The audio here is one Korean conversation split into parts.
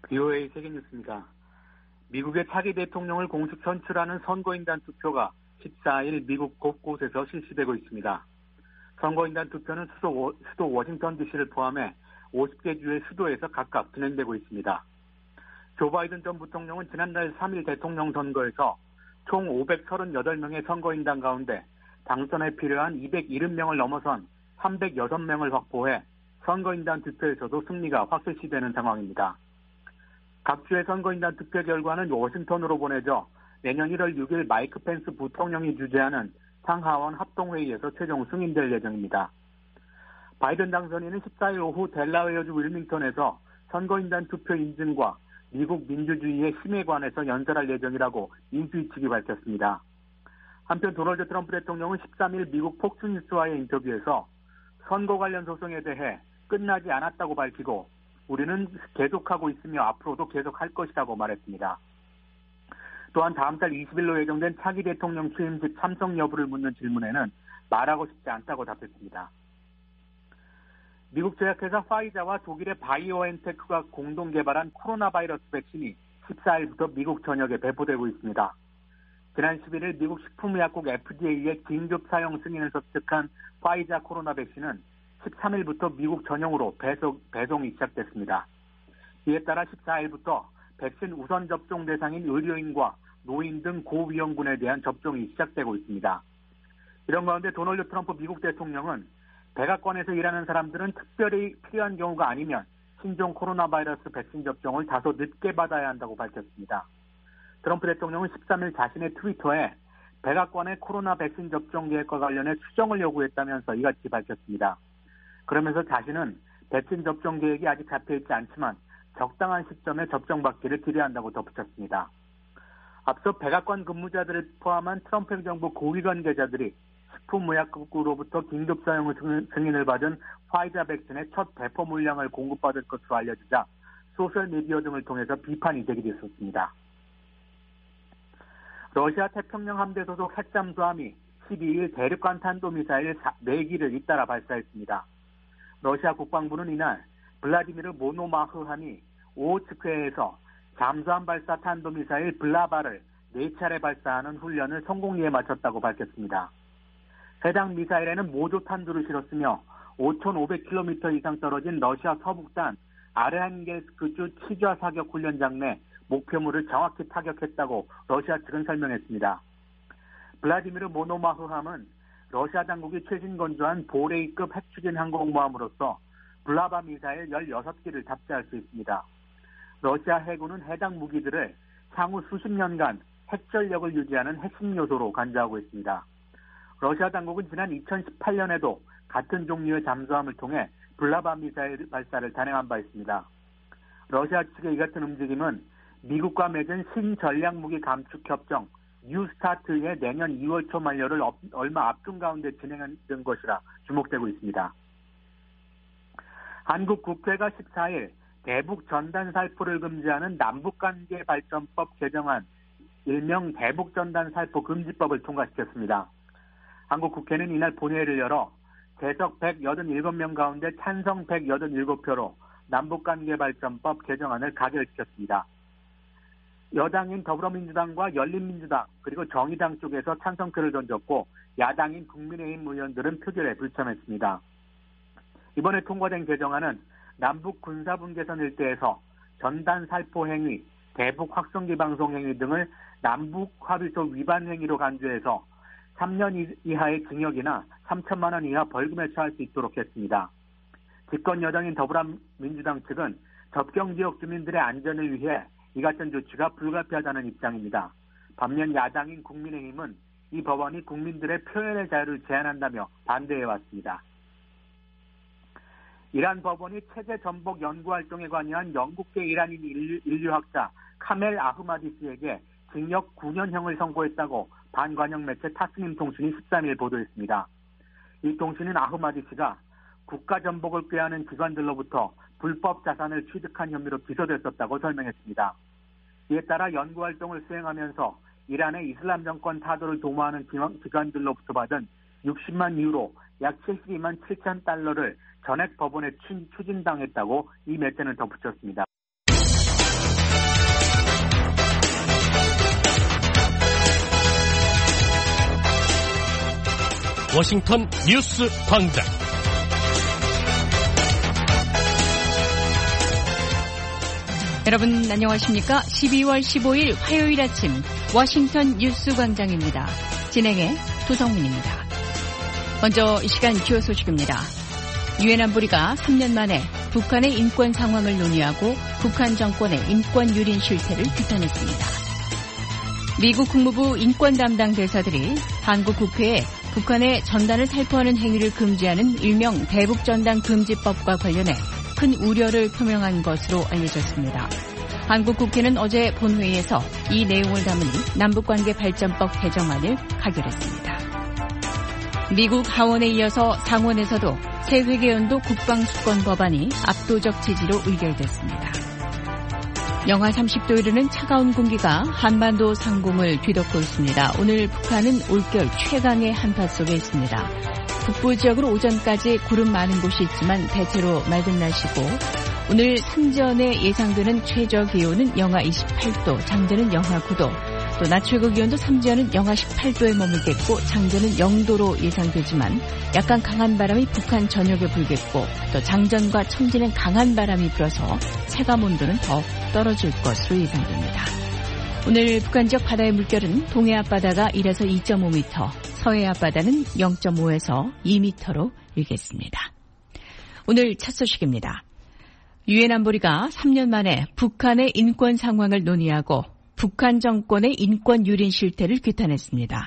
BOA 세계뉴스입니다. 미국의 차기 대통령을 공식 선출하는 선거인단 투표가 14일 미국 곳곳에서 실시되고 있습니다. 선거인단 투표는 수도 워싱턴 DC를 포함해 50개 주의 수도에서 각각 진행되고 있습니다. 조 바이든 전 부통령은 지난달 3일 대통령 선거에서 총 538명의 선거인단 가운데 당선에 필요한 270명을 넘어선 306명을 확보해 선거인단 투표에서도 승리가 확실시되는 상황입니다. 각 주의 선거인단 투표 결과는 워싱턴으로 보내져 내년 1월 6일 마이크 펜스 부통령이 주재하는 상하원 합동회의에서 최종 승인될 예정입니다. 바이든 당선인은 14일 오후 델라웨어주 윌밍턴에서 선거인단 투표 인증과 미국 민주주의의 힘에 관해서 연설할 예정이라고 인수위 측이 밝혔습니다. 한편 도널드 트럼프 대통령은 13일 미국 폭스뉴스와의 인터뷰에서 선거 관련 소송에 대해 끝나지 않았다고 밝히고 우리는 계속하고 있으며 앞으로도 계속할 것이라고 말했습니다. 또한 다음 달 20일로 예정된 차기 대통령 취임식 참석 여부를 묻는 질문에는 말하고 싶지 않다고 답했습니다. 미국 제약회사 파이자와 독일의 바이오엔테크가 공동 개발한 코로나 바이러스 백신이 14일부터 미국 전역에 배포되고 있습니다. 지난 11일 미국 식품의약국 FDA의 긴급 사용 승인을 섭득한 파이자 코로나 백신은 13일부터 미국 전용으로 배송이 시작됐습니다. 이에 따라 14일부터 백신 우선 접종 대상인 의료인과 노인 등 고위험군에 대한 접종이 시작되고 있습니다. 이런 가운데 도널드 트럼프 미국 대통령은 백악관에서 일하는 사람들은 특별히 필요한 경우가 아니면 신종 코로나 바이러스 백신 접종을 다소 늦게 받아야 한다고 밝혔습니다. 트럼프 대통령은 13일 자신의 트위터에 백악관의 코로나 백신 접종 계획과 관련해 수정을 요구했다면서 이같이 밝혔습니다. 그러면서 자신은 백신 접종 계획이 아직 잡혀있지 않지만 적당한 시점에 접종받기를 기대한다고 덧붙였습니다. 앞서 백악관 근무자들을 포함한 트럼프 행정부 고위 관계자들이 식품의약국으로부터 긴급 사용 승인을 받은 화이자 백신의 첫 배포 물량을 공급받을 것으로 알려지자 소셜미디어 등을 통해서 비판이 제기됐었습니다. 러시아 태평양 함대 소속 핵잠수함이 12일 대륙간 탄도미사일 4기를 잇따라 발사했습니다. 러시아 국방부는 이날 블라디미르 모노마흐함이 오호츠크해에서 잠수함 발사 탄도미사일 블라바를 4차례 발사하는 훈련을 성공리에 마쳤다고 밝혔습니다. 해당 미사일에는 모조 탄두를 실었으며 5,500km 이상 떨어진 러시아 서북단 아르한겔스크주 치좌 사격 훈련장 내 목표물을 정확히 타격했다고 러시아 측은 설명했습니다. 블라디미르 모노마흐함은 러시아 당국이 최신 건조한 보레이급 핵추진 항공모함으로서 블라바 미사일 16기를 탑재할 수 있습니다. 러시아 해군은 해당 무기들을 향후 수십 년간 핵전력을 유지하는 핵심 요소로 간주하고 있습니다. 러시아 당국은 지난 2018년에도 같은 종류의 잠수함을 통해 블라바 미사일 발사를 단행한 바 있습니다. 러시아 측의 이 같은 움직임은 미국과 맺은 신전략무기 감축 협정 뉴스타트의 내년 2월 초 만료를 얼마 앞둔 가운데 진행된 것이라 주목되고 있습니다. 한국 국회가 14일 대북 전단 살포를 금지하는 남북관계발전법 개정안 일명 대북 전단 살포 금지법을 통과시켰습니다. 한국 국회는 이날 본회의를 열어 재석 187명 가운데 찬성 187표로 남북관계발전법 개정안을 가결시켰습니다. 여당인 더불어민주당과 열린민주당 그리고 정의당 쪽에서 찬성표를 던졌고 야당인 국민의힘 의원들은 표결에 불참했습니다. 이번에 통과된 개정안은 남북 군사분계선 일대에서 전단 살포 행위, 대북 확성기 방송 행위 등을 남북 합의서 위반 행위로 간주해서 3년 이하의 징역이나 3천만 원 이하 벌금에 처할 수 있도록 했습니다. 집권 여당인 더불어민주당 측은 접경지역 주민들의 안전을 위해 이 같은 조치가 불가피하다는 입장입니다. 반면 야당인 국민의힘은 이 법안이 국민들의 표현의 자유를 제한한다며 반대해왔습니다. 이란 법원이 체제 전복 연구활동에 관여한 영국계 이란인 인류학자 카멜 아흐마디스에게 징역 9년형을 선고했다고 반관영 매체 타스님 통신이 13일 보도했습니다. 이 통신은 아흐마디스가 국가 전복을 꾀하는 기관들로부터 불법 자산을 취득한 혐의로 기소됐었다고 설명했습니다. 이에 따라 연구활동을 수행하면서 이란의 이슬람 정권 타도를 도모하는 기관들로부터 받은 60만 유로 약 72만 7천 달러를 전액 법원에 추진당했다고 이 매체는 덧붙였습니다. 워싱턴 뉴스 광장. 여러분 안녕하십니까? 12월 15일 화요일 아침 워싱턴 뉴스 광장입니다. 진행의 도성민입니다. 먼저 이 시간 주요 소식입니다. 유엔 안보리가 3년 만에 북한의 인권 상황을 논의하고 북한 정권의 인권 유린 실태를 규탄했습니다. 미국 국무부 인권 담당 대사들이 한국 국회에 북한의 전단을 살포하는 행위를 금지하는 일명 대북전단 금지법과 관련해 큰 우려를 표명한 것으로 알려졌습니다. 한국 국회는 어제 본회의에서 이 내용을 담은 남북관계 발전법 개정안을 가결했습니다. 미국 하원에 이어서 상원에서도 새 회계연도 국방수권 법안이 압도적 지지로 의결됐습니다. 영하 30도 이르는 차가운 공기가 한반도 상공을 뒤덮고 있습니다. 오늘 북한은 올겨울 최강의 한파 속에 있습니다. 북부 지역으로 오전까지 구름 많은 곳이 있지만 대체로 맑은 날씨고 오늘 승전에 예상되는 최저 기온은 영하 28도, 장전은 영하 9도, 또 낮 최고 기온도 삼지연은 영하 18도에 머물겠고 장전은 0도로 예상되지만 약간 강한 바람이 북한 전역에 불겠고 또 장전과 청진은 강한 바람이 불어서 체감 온도는 더 떨어질 것으로 예상됩니다. 오늘 북한 지역 바다의 물결은 동해 앞바다가 1에서 2.5m, 서해 앞바다는 0.5에서 2m로 일겠습니다. 오늘 첫 소식입니다. 유엔 안보리가 3년 만에 북한의 인권 상황을 논의하고 북한 정권의 인권 유린 실태를 규탄했습니다.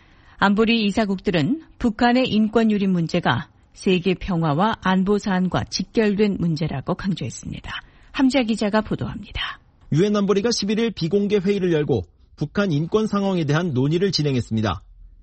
안보리 이사국들은 북한의 인권 유린 문제가 세계 평화와 안보 사안과 직결된 문제라고 강조했습니다. 함자 기자가 보도합니다. 유엔 안보리가 11일 비공개 회의를 열고 북한 인권 상황에 대한 논의를 진행했습니다.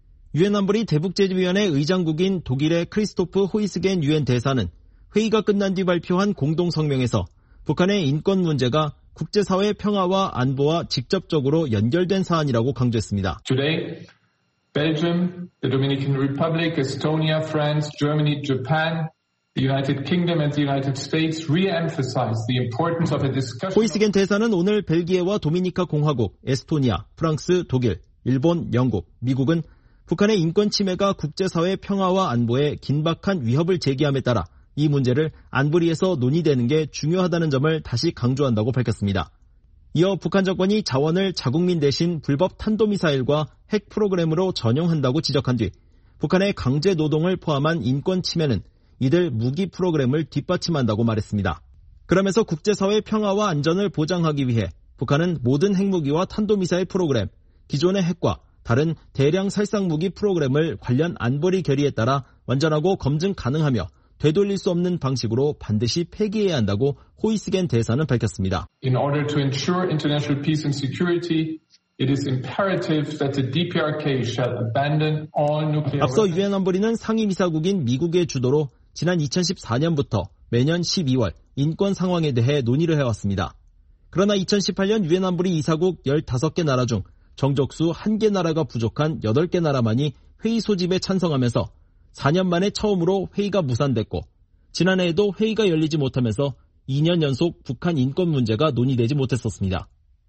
유엔 안보리 대북제재위원회 의장국인 독일의 크리스토프 호이스겐 유엔 대사는 회의가 끝난 뒤 발표한 공동성명에서 북한의 인권 문제가 국제사회 평화와 안보와 직접적으로 연결된 사안이라고 강조했습니다. Today, Belgium, the Dominican Republic, Estonia, France, Germany, Japan, the United Kingdom and the United States re-emphasize the importance of a discussion. 호이스겐 대사는 오늘 벨기에와 도미니카 공화국, 에스토니아, 프랑스, 독일, 일본, 영국, 미국은 북한의 인권 침해가 국제사회 평화와 안보에 긴박한 위협을 제기함에 따라 이 문제를 안보리에서 논의되는 게 중요하다는 점을 다시 강조한다고 밝혔습니다. 이어 북한 정권이 자원을 자국민 대신 불법 탄도미사일과 핵 프로그램으로 전용한다고 지적한 뒤 북한의 강제 노동을 포함한 인권 침해는 이들 무기 프로그램을 뒷받침한다고 말했습니다. 그러면서 국제사회 평화와 안전을 보장하기 위해 북한은 모든 핵무기와 탄도미사일 프로그램, 기존의 핵과 다른 대량 살상무기 프로그램을 관련 안보리 결의에 따라 완전하고 검증 가능하며 되돌릴 수 없는 방식으로 반드시 폐기해야 한다고 호이스겐 대사는 밝혔습니다. In order to ensure international peace and security, it is imperative that the DPRK shall abandon all nuclear. 앞서 유엔 안보리는 상임이사국인 미국의 주도로 지난 2014년부터 매년 12월 인권 상황에 대해 논의를 해왔습니다. 그러나 2018년 유엔 안보리 이사국 15개 나라 중 정적수 1개 나라가 부족한 8개 나라만이 회의 소집에 찬성하면서 4년 만에 처음으로 회의가 무산됐고 지난해에도 회의가 열리지 못하면서 2년 연속 북한 인권 문제가 논의되지 못했었습니다.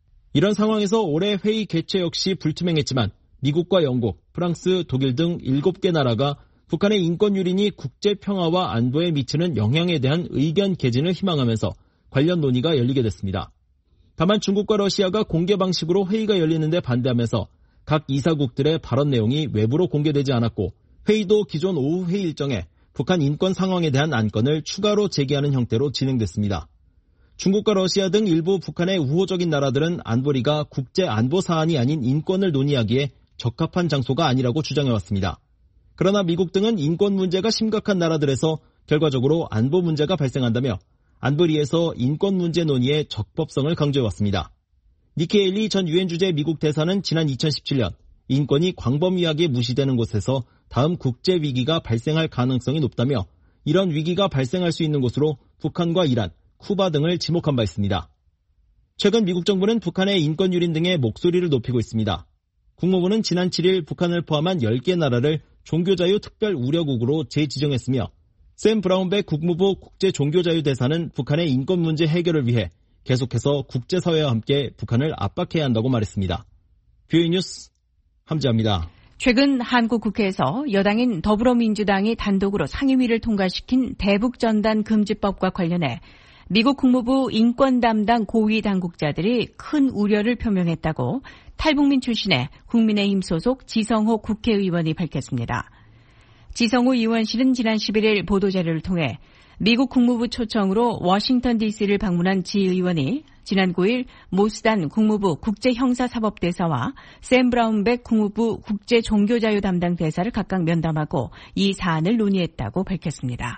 이런 상황에서 올해 회의 개최 역시 불투명했지만 미국과 영국, 프랑스, 독일 등 7개 나라가 북한의 인권 유린이 국제 평화와 안보에 미치는 영향에 대한 의견 개진을 희망하면서 관련 논의가 열리게 됐습니다. 다만 중국과 러시아가 공개 방식으로 회의가 열리는데 반대하면서 각 이사국들의 발언 내용이 외부로 공개되지 않았고 회의도 기존 오후 회의 일정에 북한 인권 상황에 대한 안건을 추가로 제기하는 형태로 진행됐습니다. 중국과 러시아 등 일부 북한의 우호적인 나라들은 안보리가 국제 안보 사안이 아닌 인권을 논의하기에 적합한 장소가 아니라고 주장해왔습니다. 그러나 미국 등은 인권 문제가 심각한 나라들에서 결과적으로 안보 문제가 발생한다며 안보리에서 인권 문제 논의의 적법성을 강조해왔습니다. 니키 헤일리 전 유엔 주재 미국 대사는 지난 2017년 인권이 광범위하게 무시되는 곳에서 다음 국제 위기가 발생할 가능성이 높다며 이런 위기가 발생할 수 있는 곳으로 북한과 이란, 쿠바 등을 지목한 바 있습니다. 최근 미국 정부는 북한의 인권 유린 등의 목소리를 높이고 있습니다. 국무부는 지난 7일 북한을 포함한 10개 나라를 종교자유 특별 우려국으로 재지정했으며 샘 브라운백 국무부 국제종교자유대사는 북한의 인권 문제 해결을 위해 계속해서 국제사회와 함께 북한을 압박해야 한다고 말했습니다. 뷰이 뉴스 함지아입니다. 최근 한국 국회에서 여당인 더불어민주당이 단독으로 상임위를 통과시킨 대북전단 금지법과 관련해 미국 국무부 인권 담당 고위 당국자들이 큰 우려를 표명했다고 탈북민 출신의 국민의힘 소속 지성호 국회의원이 밝혔습니다. 지성호 의원실은 지난 11일 보도자료를 통해 미국 국무부 초청으로 워싱턴 DC를 방문한 지 의원이 지난 9일 모스단 국무부 국제형사사법대사와 샘 브라운백 국무부 국제종교자유 담당 대사를 각각 면담하고 이 사안을 논의했다고 밝혔습니다.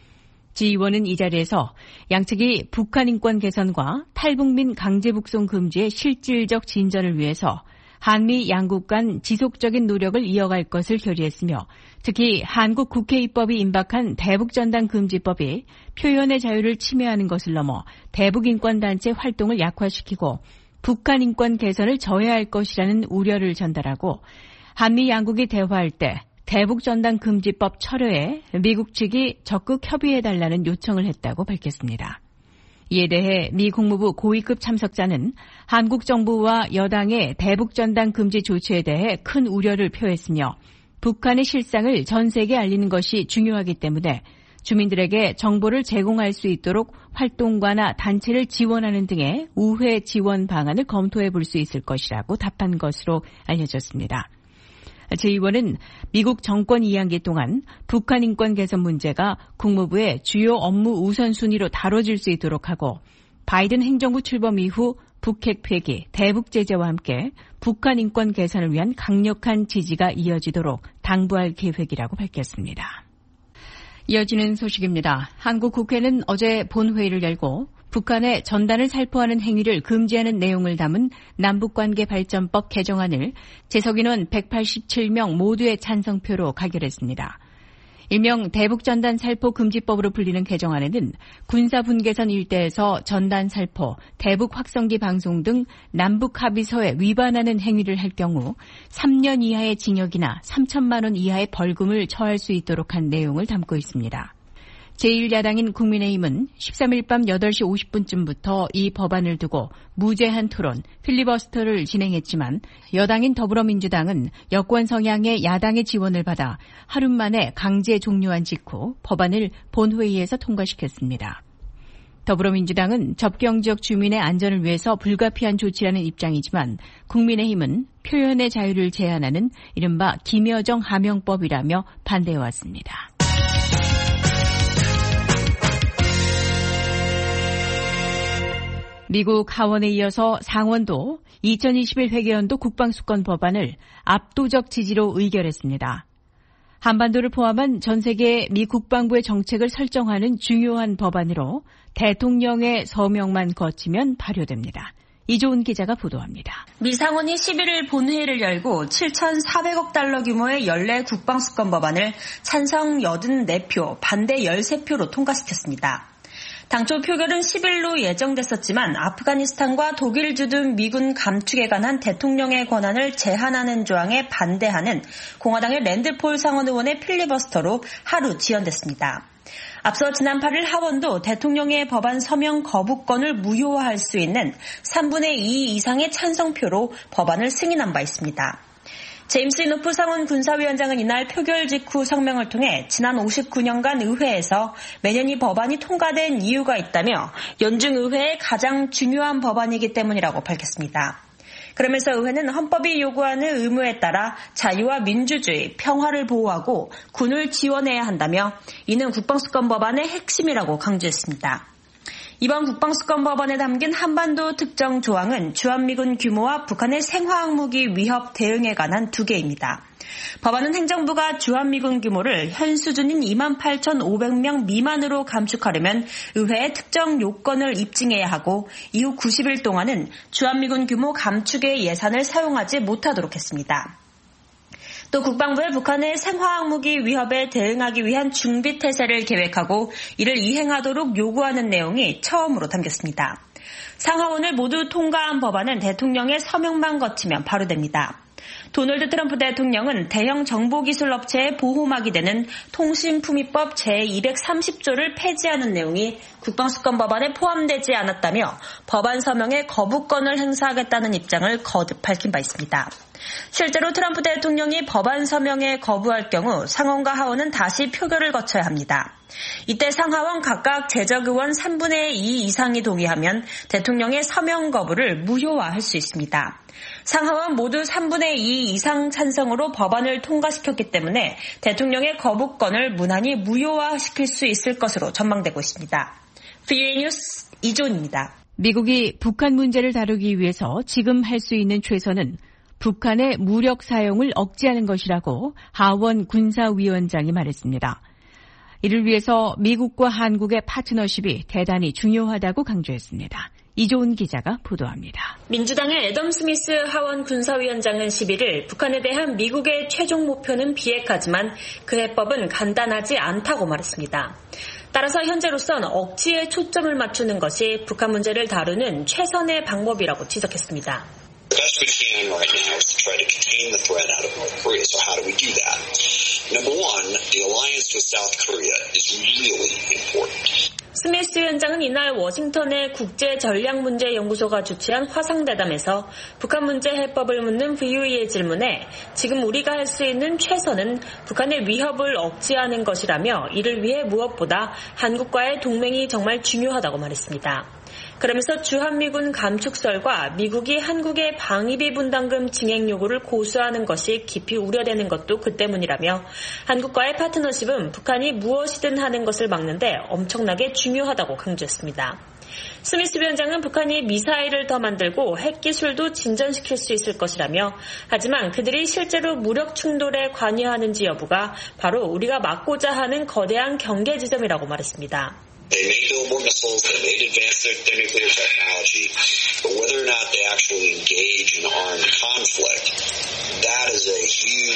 지 의원은 이 자리에서 양측이 북한 인권 개선과 탈북민 강제 북송 금지의 실질적 진전을 위해서 한미 양국 간 지속적인 노력을 이어갈 것을 결의했으며 특히 한국 국회 입법이 임박한 대북전단 금지법이 표현의 자유를 침해하는 것을 넘어 대북인권단체 활동을 약화시키고 북한 인권 개선을 저해할 것이라는 우려를 전달하고 한미 양국이 대화할 때 대북전단 금지법 철회에 미국 측이 적극 협의해달라는 요청을 했다고 밝혔습니다. 이에 대해 미 국무부 고위급 참석자는 한국 정부와 여당의 대북전단 금지 조치에 대해 큰 우려를 표했으며 북한의 실상을 전 세계에 알리는 것이 중요하기 때문에 주민들에게 정보를 제공할 수 있도록 활동가나 단체를 지원하는 등의 우회 지원 방안을 검토해 볼 수 있을 것이라고 답한 것으로 알려졌습니다. 제 의원은 미국 정권 2학기 동안 북한 인권 개선 문제가 국무부의 주요 업무 우선순위로 다뤄질 수 있도록 하고 바이든 행정부 출범 이후 북핵 폐기, 대북 제재와 함께 북한 인권 개선을 위한 강력한 지지가 이어지도록 당부할 계획이라고 밝혔습니다. 이어지는 소식입니다. 한국 국회는 어제 본회의를 열고 북한의 전단을 살포하는 행위를 금지하는 내용을 담은 남북관계발전법 개정안을 재석인원 187명 모두의 찬성표로 가결했습니다. 일명 대북전단 살포 금지법으로 불리는 개정안에는 군사분계선 일대에서 전단 살포, 대북 확성기 방송 등 남북 합의서에 위반하는 행위를 할 경우 3년 이하의 징역이나 3천만 원 이하의 벌금을 처할 수 있도록 한 내용을 담고 있습니다. 제1야당인 국민의힘은 13일 밤 8시 50분쯤부터 이 법안을 두고 무제한 토론, 필리버스터를 진행했지만 여당인 더불어민주당은 여권 성향의 야당의 지원을 받아 하루 만에 강제 종료한 직후 법안을 본회의에서 통과시켰습니다. 더불어민주당은 접경지역 주민의 안전을 위해서 불가피한 조치라는 입장이지만 국민의힘은 표현의 자유를 제한하는 이른바 김여정 하명법이라며 반대해왔습니다. 미국 하원에 이어서 상원도 2021 회계연도 국방수권 법안을 압도적 지지로 의결했습니다. 한반도를 포함한 전 세계 미 국방부의 정책을 설정하는 중요한 법안으로 대통령의 서명만 거치면 발효됩니다. 이조은 기자가 보도합니다. 미 상원이 11일 본회의를 열고 7,400억 달러 규모의 연례 국방수권 법안을 찬성 84표, 반대 13표로 통과시켰습니다. 당초 표결은 10일로 예정됐었지만 아프가니스탄과 독일 주둔 미군 감축에 관한 대통령의 권한을 제한하는 조항에 반대하는 공화당의 랜드폴 상원 의원의 필리버스터로 하루 지연됐습니다. 앞서 지난 8일 하원도 대통령의 법안 서명 거부권을 무효화할 수 있는 3분의 2 이상의 찬성표로 법안을 승인한 바 있습니다. 제임스 이노프 상원 군사위원장은 이날 표결 직후 성명을 통해 지난 59년간 의회에서 매년 이 법안이 통과된 이유가 있다며 연중 의회의 가장 중요한 법안이기 때문이라고 밝혔습니다. 그러면서 의회는 헌법이 요구하는 의무에 따라 자유와 민주주의, 평화를 보호하고 군을 지원해야 한다며 이는 국방수권 법안의 핵심이라고 강조했습니다. 이번 국방수권 법안에 담긴 한반도 특정 조항은 주한미군 규모와 북한의 생화학무기 위협 대응에 관한 2개입니다. 법안은 행정부가 주한미군 규모를 현 수준인 28,500명 미만으로 감축하려면 의회에 특정 요건을 입증해야 하고 이후 90일 동안은 주한미군 규모 감축의 예산을 사용하지 못하도록 했습니다. 또 국방부의 북한의 생화학무기 위협에 대응하기 위한 준비태세를 계획하고 이를 이행하도록 요구하는 내용이 처음으로 담겼습니다. 상하원을 모두 통과한 법안은 대통령의 서명만 거치면 발효됩니다. 도널드 트럼프 대통령은 대형 정보기술업체의 보호막이 되는 통신품위법 제230조를 폐지하는 내용이 국방수권 법안에 포함되지 않았다며 법안 서명에 거부권을 행사하겠다는 입장을 거듭 밝힌 바 있습니다. 실제로 트럼프 대통령이 법안 서명에 거부할 경우 상원과 하원은 다시 표결을 거쳐야 합니다. 이때 상하원 각각 제적의원 3분의 2 이상이 동의하면 대통령의 서명 거부를 무효화할 수 있습니다. 상하원 모두 3분의 2 이상 찬성으로 법안을 통과시켰기 때문에 대통령의 거부권을 무난히 무효화시킬 수 있을 것으로 전망되고 있습니다. VOA 뉴스 이존입니다. 미국이 북한 문제를 다루기 위해서 지금 할 수 있는 최선은 북한의 무력 사용을 억제하는 것이라고 하원 군사위원장이 말했습니다. 이를 위해서 미국과 한국의 파트너십이 대단히 중요하다고 강조했습니다. 이조은 기자가 보도합니다. 민주당의 애덤 스미스 하원 군사위원장은 11일 북한에 대한 미국의 최종 목표는 비핵화지만 그 해법은 간단하지 않다고 말했습니다. 따라서 현재로선 억지에 초점을 맞추는 것이 북한 문제를 다루는 최선의 방법이라고 지적했습니다. The best we can right now is to try to contain the threat out of North Korea. So how do we do that? Number one, the alliance with South Korea is really important. 스미스 위원장은 이날 워싱턴의 국제전략문제연구소가 주최한 화상대담에서 북한 문제 해법을 묻는 VOA의 질문에 지금 우리가 할 수 있는 최선은 북한의 위협을 억제하는 것이라며 이를 위해 무엇보다 한국과의 동맹이 정말 중요하다고 말했습니다. 그러면서 주한미군 감축설과 미국이 한국의 방위비 분담금 증액 요구를 고수하는 것이 깊이 우려되는 것도 그 때문이라며 한국과의 파트너십은 북한이 무엇이든 하는 것을 막는데 엄청나게 중요하다고 강조했습니다. 스미스 위원장은 북한이 미사일을 더 만들고 핵기술도 진전시킬 수 있을 것이라며 하지만 그들이 실제로 무력 충돌에 관여하는지 여부가 바로 우리가 막고자 하는 거대한 경계 지점이라고 말했습니다. They may build more missiles, they may advance their nuclear technology, but whether or not they actually engage in armed conflict, that is a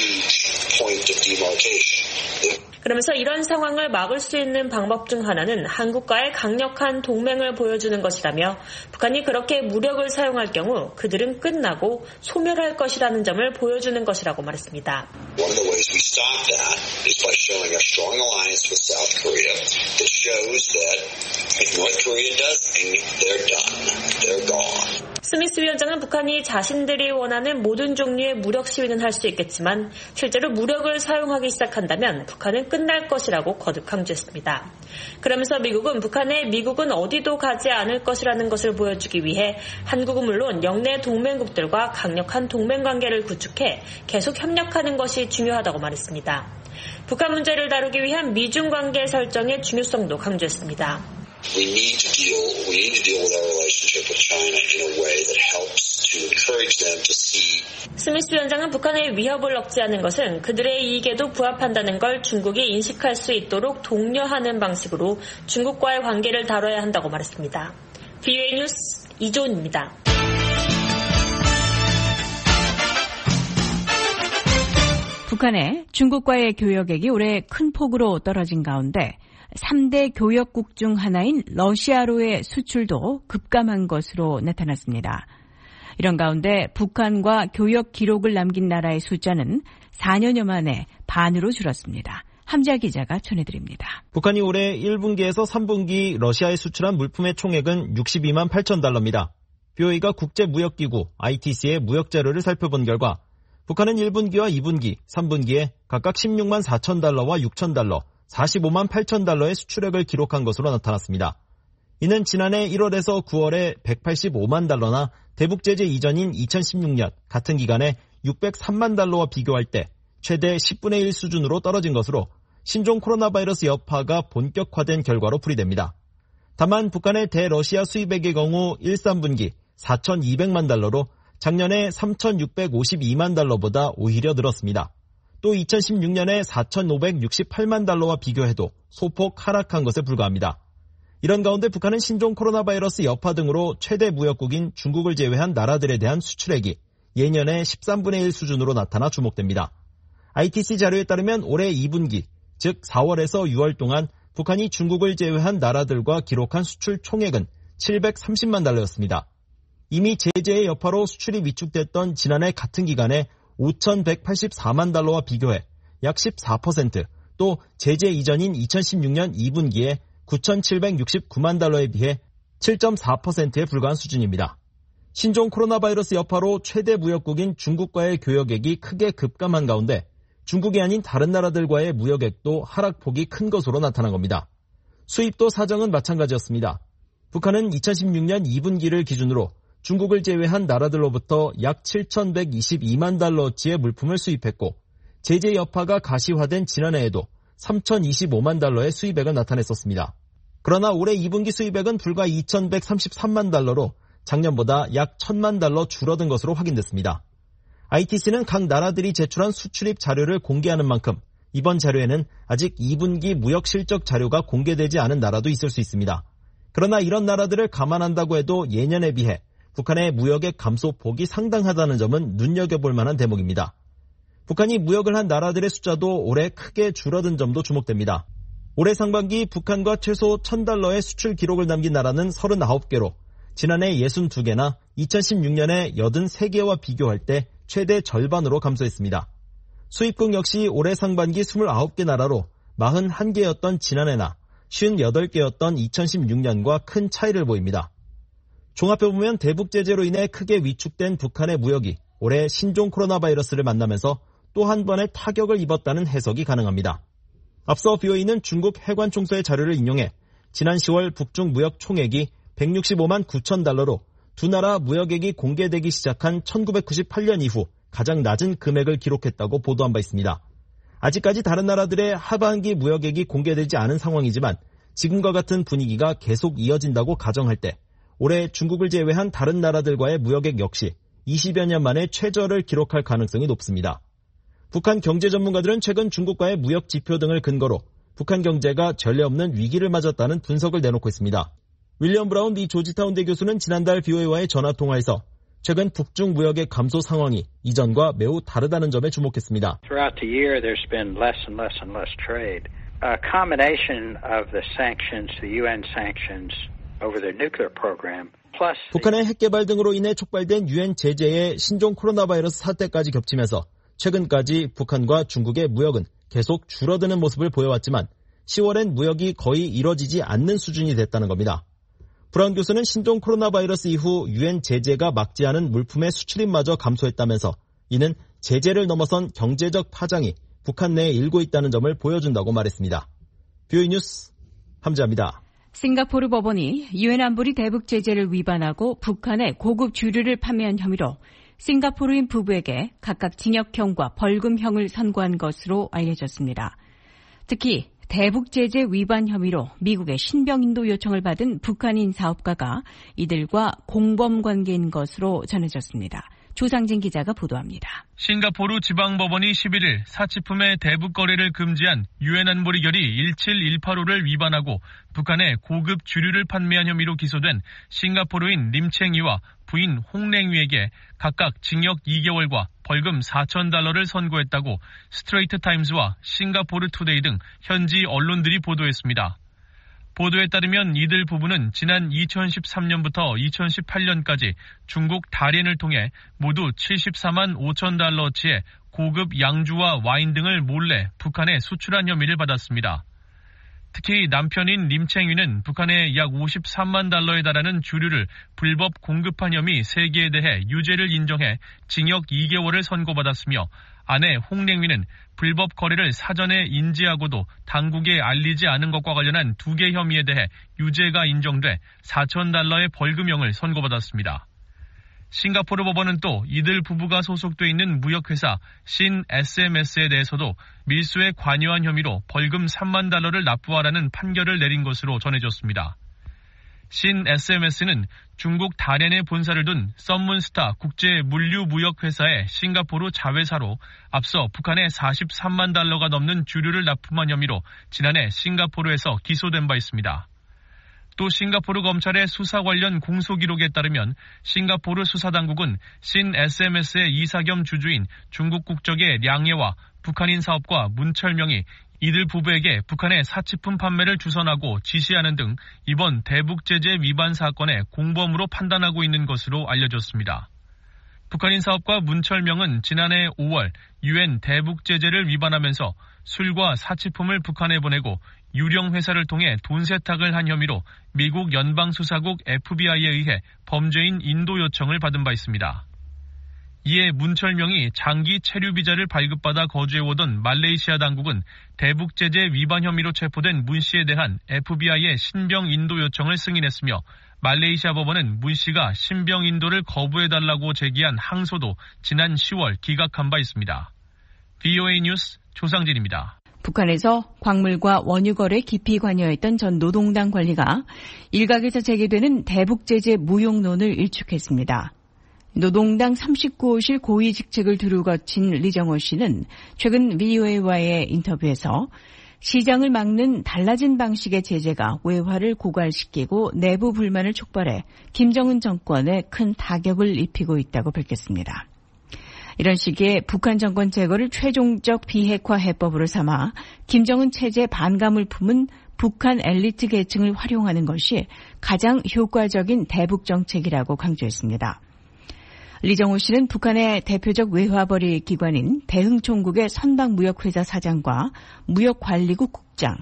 huge point of demarcation. 그러면서 이런 상황을 막을 수 있는 방법 중 하나는 한국과의 강력한 동맹을 보여주는 것이라며 북한이 그렇게 무력을 사용할 경우 그들은 끝나고 소멸할 것이라는 점을 보여주는 것이라고 말했습니다. One of the ways we stop that is by showing a strong alliance with South Korea that shows that if North Korea does things, they're done. They're gone. 스미스 위원장은 북한이 자신들이 원하는 모든 종류의 무력 시위는 할 수 있겠지만 실제로 무력을 사용하기 시작한다면 북한은 끝날 것이라고 거듭 강조했습니다. 그러면서 미국은 어디도 가지 않을 것이라는 것을 보여주기 위해 한국은 물론 영내 동맹국들과 강력한 동맹관계를 구축해 계속 협력하는 것이 중요하다고 말했습니다. 북한 문제를 다루기 위한 미중 관계 설정의 중요성도 강조했습니다. We need to deal with our relationship with China in a way that helps to encourage them to see. 스미스 위원장은 북한의 위협을 억제하는 것은 그들의 이익에도 부합한다는 걸 중국이 인식할 수 있도록 독려하는 방식으로 중국과의 관계를 다뤄야 한다고 말했습니다. VOA 뉴스 이조은입니다. 북한의 중국과의 교역액이 올해 큰 폭으로 떨어진 가운데 3대 교역국 중 하나인 러시아로의 수출도 급감한 것으로 나타났습니다. 이런 가운데 북한과 교역 기록을 남긴 나라의 숫자는 4년여 만에 반으로 줄었습니다. 함자 기자가 전해드립니다. 북한이 올해 1분기에서 3분기 러시아에 수출한 물품의 총액은 62만 8천 달러입니다. BOE가 국제무역기구 ITC의 무역 자료를 살펴본 결과 북한은 1분기와 2분기, 3분기에 각각 16만 4천 달러와 6천 달러, 45만 8천 달러의 수출액을 기록한 것으로 나타났습니다. 이는 지난해 1월에서 9월에 185만 달러나 대북 제재 이전인 2016년 같은 기간에 603만 달러와 비교할 때 최대 10분의 1 수준으로 떨어진 것으로 신종 코로나 바이러스 여파가 본격화된 결과로 풀이됩니다. 다만 북한의 대러시아 수입액의 경우 1, 3분기 4,200만 달러로 작년에 3,652만 달러보다 오히려 늘었습니다. 또 2016년에 4,568만 달러와 비교해도 소폭 하락한 것에 불과합니다. 이런 가운데 북한은 신종 코로나 바이러스 여파 등으로 최대 무역국인 중국을 제외한 나라들에 대한 수출액이 예년의 13분의 1 수준으로 나타나 주목됩니다. ITC 자료에 따르면 올해 2분기, 즉 4월에서 6월 동안 북한이 중국을 제외한 나라들과 기록한 수출 총액은 730만 달러였습니다. 이미 제재의 여파로 수출이 위축됐던 지난해 같은 기간에 5,184만 달러와 비교해 약 14%, 또 제재 이전인 2016년 2분기에 9,769만 달러에 비해 7.4%에 불과한 수준입니다. 신종 코로나 바이러스 여파로 최대 무역국인 중국과의 교역액이 크게 급감한 가운데 중국이 아닌 다른 나라들과의 무역액도 하락폭이 큰 것으로 나타난 겁니다. 수입도 사정은 마찬가지였습니다. 북한은 2016년 2분기를 기준으로 중국을 제외한 나라들로부터 약 7,122만 달러어치의 물품을 수입했고 제재 여파가 가시화된 지난해에도 3,025만 달러의 수입액을 나타냈었습니다. 그러나 올해 2분기 수입액은 불과 2,133만 달러로 작년보다 약 1,000만 달러 줄어든 것으로 확인됐습니다. ITC는 각 나라들이 제출한 수출입 자료를 공개하는 만큼 이번 자료에는 아직 2분기 무역 실적 자료가 공개되지 않은 나라도 있을 수 있습니다. 그러나 이런 나라들을 감안한다고 해도 예년에 비해 북한의 무역액 감소폭이 상당하다는 점은 눈여겨볼 만한 대목입니다. 북한이 무역을 한 나라들의 숫자도 올해 크게 줄어든 점도 주목됩니다. 올해 상반기 북한과 최소 1,000달러의 수출 기록을 남긴 나라는 39개로 지난해 62개나 2016년에 83개와 비교할 때 최대 절반으로 감소했습니다. 수입국 역시 올해 상반기 29개 나라로 41개였던 지난해나 58개였던 2016년과 큰 차이를 보입니다. 종합해보면 대북 제재로 인해 크게 위축된 북한의 무역이 올해 신종 코로나 바이러스를 만나면서 또 한 번의 타격을 입었다는 해석이 가능합니다. 앞서 BOE는 중국 해관총서의 자료를 인용해 지난 10월 북중 무역 총액이 165만 9천 달러로 두 나라 무역액이 공개되기 시작한 1998년 이후 가장 낮은 금액을 기록했다고 보도한 바 있습니다. 아직까지 다른 나라들의 하반기 무역액이 공개되지 않은 상황이지만 지금과 같은 분위기가 계속 이어진다고 가정할 때 올해 중국을 제외한 다른 나라들과의 무역액 역시 20여 년 만에 최저를 기록할 가능성이 높습니다. 북한 경제 전문가들은 최근 중국과의 무역 지표 등을 근거로 북한 경제가 전례 없는 위기를 맞았다는 분석을 내놓고 있습니다. 윌리엄 브라운 미 조지타운대 교수는 지난달 BOA와의 전화통화에서 최근 북중 무역의 감소 상황이 이전과 매우 다르다는 점에 주목했습니다. Throughout the year, there's been less and less and less trade. A combination of the sanctions, the UN sanctions over their nuclear program, plus 북한의 핵 개발 등으로 인해 촉발된 유엔 제재의 신종 코로나 바이러스 사태까지 겹치면서 최근까지 북한과 중국의 무역은 계속 줄어드는 모습을 보여왔지만 10월엔 무역이 거의 이뤄지지 않는 수준이 됐다는 겁니다. 브라운 교수는 신종 코로나 바이러스 이후 유엔 제재가 막지 않은 물품의 수출입마저 감소했다면서 이는 제재를 넘어선 경제적 파장이 북한 내에 일고 있다는 점을 보여준다고 말했습니다. BOE 뉴스 함재합니다. 싱가포르 법원이 유엔 안보리 대북 제재를 위반하고 북한에 고급 주류를 판매한 혐의로 싱가포르인 부부에게 각각 징역형과 벌금형을 선고한 것으로 알려졌습니다. 특히 대북 제재 위반 혐의로 미국의 신병인도 요청을 받은 북한인 사업가가 이들과 공범 관계인 것으로 전해졌습니다. 조상진 기자가 보도합니다. 싱가포르 지방법원이 11일 사치품의 대북 거래를 금지한 유엔 안보리 결의 17185를 위반하고 북한에 고급 주류를 판매한 혐의로 기소된 싱가포르인 림챙이와 부인 홍랭위에게 각각 징역 2개월과 벌금 4,000달러를 선고했다고 스트레이트 타임스와 싱가포르 투데이 등 현지 언론들이 보도했습니다. 보도에 따르면 이들 부부는 지난 2013년부터 2018년까지 중국 다롄을 통해 모두 74만 5천 달러어치의 고급 양주와 와인 등을 몰래 북한에 수출한 혐의를 받았습니다. 특히 남편인 림챙위는 북한에 약 53만 달러에 달하는 주류를 불법 공급한 혐의 3개에 대해 유죄를 인정해 징역 2개월을 선고받았으며 아내 홍랭위는 불법 거래를 사전에 인지하고도 당국에 알리지 않은 것과 관련한 2개 혐의에 대해 유죄가 인정돼 4,000달러의 벌금형을 선고받았습니다. 싱가포르 법원은 또 이들 부부가 소속돼 있는 무역회사 신 SMS에 대해서도 밀수에 관여한 혐의로 벌금 3만 달러를 납부하라는 판결을 내린 것으로 전해졌습니다. 신 SMS는 중국 다롄에 본사를 둔 썸문스타 국제 물류 무역 회사의 싱가포르 자회사로 앞서 북한에 43만 달러가 넘는 주류를 납품한 혐의로 지난해 싱가포르에서 기소된 바 있습니다. 또 싱가포르 검찰의 수사 관련 공소 기록에 따르면 싱가포르 수사당국은 신 SMS의 이사 겸 주주인 중국 국적의 량예와 북한인 사업가 문철명이 이들 부부에게 북한의 사치품 판매를 주선하고 지시하는 등 이번 대북 제재 위반 사건의 공범으로 판단하고 있는 것으로 알려졌습니다. 북한인 사업가 문철명은 지난해 5월 유엔 대북 제재를 위반하면서 술과 사치품을 북한에 보내고 유령 회사를 통해 돈 세탁을 한 혐의로 미국 연방수사국 FBI에 의해 범죄인 인도 요청을 받은 바 있습니다. 이에 문철명이 장기 체류 비자를 발급받아 거주해오던 말레이시아 당국은 대북 제재 위반 혐의로 체포된 문 씨에 대한 FBI의 신병 인도 요청을 승인했으며 말레이시아 법원은 문 씨가 신병 인도를 거부해달라고 제기한 항소도 지난 10월 기각한 바 있습니다. VOA 뉴스 조상진입니다. 북한에서 광물과 원유 거래에 깊이 관여했던 전 노동당 관리가 일각에서 제기되는 대북 제재 무용론을 일축했습니다. 노동당 39호실 고위 직책을 두루 거친 리정호 씨는 최근 VOA와의 인터뷰에서 시장을 막는 달라진 방식의 제재가 외화를 고갈시키고 내부 불만을 촉발해 김정은 정권에 큰 타격을 입히고 있다고 밝혔습니다. 이런 시기에 북한 정권 제거를 최종적 비핵화 해법으로 삼아 김정은 체제 반감을 품은 북한 엘리트 계층을 활용하는 것이 가장 효과적인 대북 정책이라고 강조했습니다. 리정호 씨는 북한의 대표적 외화벌이 기관인 대흥총국의 선박무역회사 사장과 무역관리국 국장,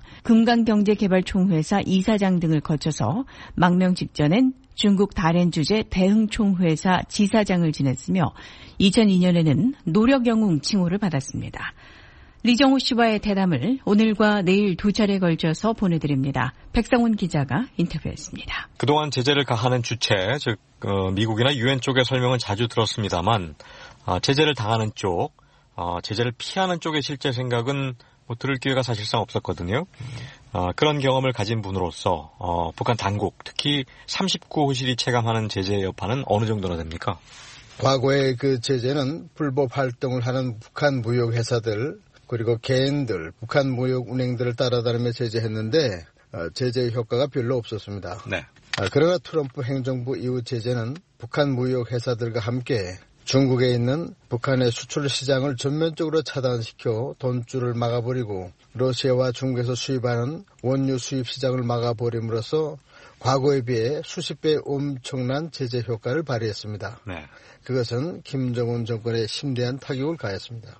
금강경제개발총회사 이사장 등을 거쳐서 망명 직전엔 중국 다롄 주재 대흥총회사 지사장을 지냈으며 2002년에는 노력영웅 칭호를 받았습니다. 리정호 씨와의 대담을 오늘과 내일 두 차례 걸쳐서 보내드립니다. 백성훈 기자가 인터뷰했습니다. 그동안 제재를 가하는 주체, 즉 미국이나 유엔 쪽의 설명은 자주 들었습니다만 제재를 당하는 쪽, 제재를 피하는 쪽의 실제 생각은 들을 기회가 사실상 없었거든요. 그런 경험을 가진 분으로서 북한 당국, 특히 39호실이 체감하는 제재의 여파는 어느 정도나 됩니까? 과거의 그 제재는 불법 활동을 하는 북한 무역회사들 그리고 개인들, 북한 무역 운행들을 따라다니며 제재했는데 제재의 효과가 별로 없었습니다. 네. 그러나 트럼프 행정부 이후 제재는 북한 무역 회사들과 함께 중국에 있는 북한의 수출 시장을 전면적으로 차단시켜 돈줄을 막아버리고 러시아와 중국에서 수입하는 원유 수입 시장을 막아버림으로써 과거에 비해 수십 배 엄청난 제재 효과를 발휘했습니다. 네. 그것은 김정은 정권에 심대한 타격을 가했습니다.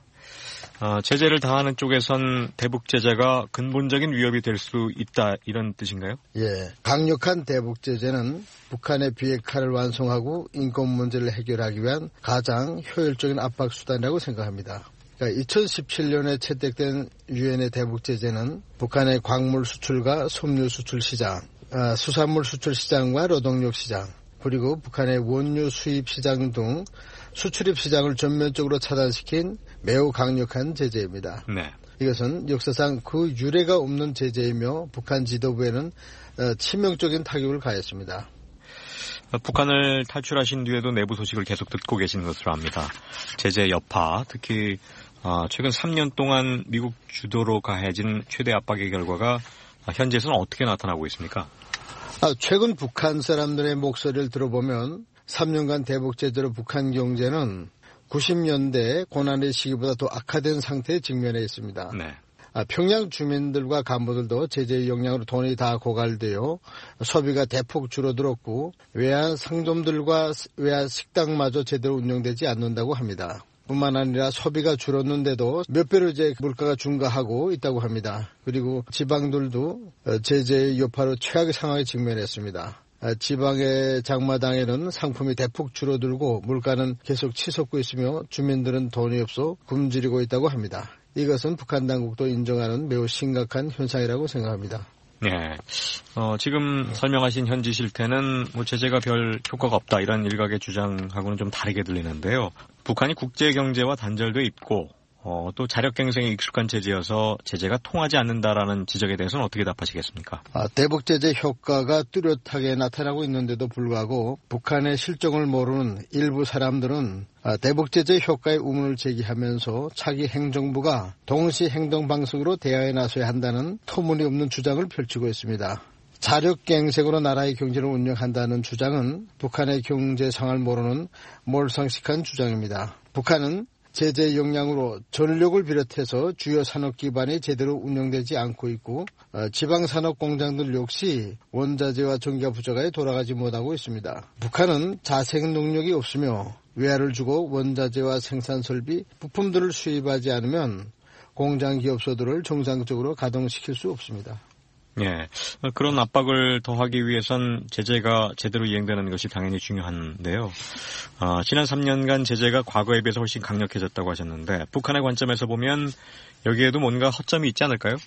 제재를 당하는 쪽에선 대북 제재가 근본적인 위협이 될 수 있다 이런 뜻인가요? 예, 강력한 대북 제재는 북한의 비핵화를 완성하고 인권 문제를 해결하기 위한 가장 효율적인 압박 수단이라고 생각합니다. 그러니까 2017년에 채택된 유엔의 대북 제재는 북한의 광물 수출과 섬유 수출 시장, 수산물 수출 시장과 노동력 시장, 그리고 북한의 원유 수입 시장 등 수출입 시장을 전면적으로 차단시킨 매우 강력한 제재입니다. 네. 이것은 역사상 그 유례가 없는 제재이며 북한 지도부에는 치명적인 타격을 가했습니다. 북한을 탈출하신 뒤에도 내부 소식을 계속 듣고 계신 것으로 압니다. 제재 여파, 특히 최근 3년 동안 미국 주도로 가해진 최대 압박의 결과가 현재에서는 어떻게 나타나고 있습니까? 최근 북한 사람들의 목소리를 들어보면 3년간 대북 제재로 북한 경제는 90년대 고난의 시기보다 더 악화된 상태에 직면해 있습니다. 네. 평양 주민들과 간부들도 제재의 영향으로 돈이 다 고갈되어 소비가 대폭 줄어들었고 외환 상점들과 외환 식당마저 제대로 운영되지 않는다고 합니다. 뿐만 아니라 소비가 줄었는데도 몇 배로 이제 물가가 증가하고 있다고 합니다. 그리고 지방들도 제재의 여파로 최악의 상황에 직면했습니다. 지방의 장마당에는 상품이 대폭 줄어들고 물가는 계속 치솟고 있으며 주민들은 돈이 없어 굶주리고 있다고 합니다. 이것은 북한 당국도 인정하는 매우 심각한 현상이라고 생각합니다. 네, 지금 설명하신 현지 실태는 제재가 별 효과가 없다 이런 일각의 주장하고는 좀 다르게 들리는데요. 북한이 국제 경제와 단절돼 있고 또 자력갱생에 익숙한 제재여서 제재가 통하지 않는다라는 지적에 대해서는 어떻게 답하시겠습니까? 대북 제재 효과가 뚜렷하게 나타나고 있는데도 불구하고 북한의 실정을 모르는 일부 사람들은 대북 제재 효과의 의문을 제기하면서 차기 행정부가 동시 행동 방식으로 대화에 나서야 한다는 터무니없는 주장을 펼치고 있습니다. 자력갱생으로 나라의 경제를 운영한다는 주장은 북한의 경제 상황을 모르는 몰상식한 주장입니다. 북한은 제재 영향으로 전력을 비롯해서 주요 산업 기반이 제대로 운영되지 않고 있고 지방산업 공장들 역시 원자재와 전기가 부족하여 돌아가지 못하고 있습니다. 북한은 자생 능력이 없으며 외화를 주고 원자재와 생산 설비, 부품들을 수입하지 않으면 공장 기업소들을 정상적으로 가동시킬 수 없습니다. 예, 그런 압박을 더하기 위해선 제재가 제대로 이행되는 것이 당연히 중요한데요. 지난 3년간 제재가 과거에 비해서 훨씬 강력해졌다고 하셨는데 북한의 관점에서 보면 여기에도 뭔가 허점이 있지 않을까요?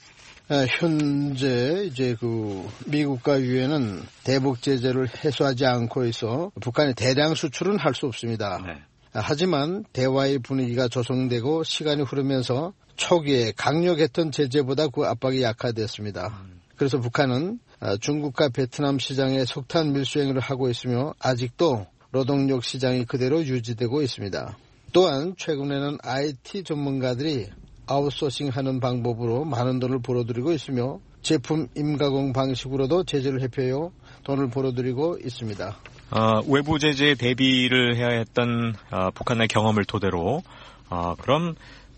현재 이제 미국과 유엔은 대북 제재를 해소하지 않고 있어 북한의 대량 수출은 할 수 없습니다. 네. 하지만 대화의 분위기가 조성되고 시간이 흐르면서 초기에 강력했던 제재보다 그 압박이 약화됐습니다. 그래서 북한은 중국과 베트남 시장에 석탄 밀수행위를 하고 있으며 아직도 노동력 시장이 그대로 유지되고 있습니다. 또한 최근에는 IT 전문가들이 아웃소싱하는 방법으로 많은 돈을 벌어들이고 있으며 제품 임가공 방식으로도 제재를 회피하여 돈을 벌어들이고 있습니다. 외부 제재에 대비를 해야 했던 북한의 경험을 토대로 그럼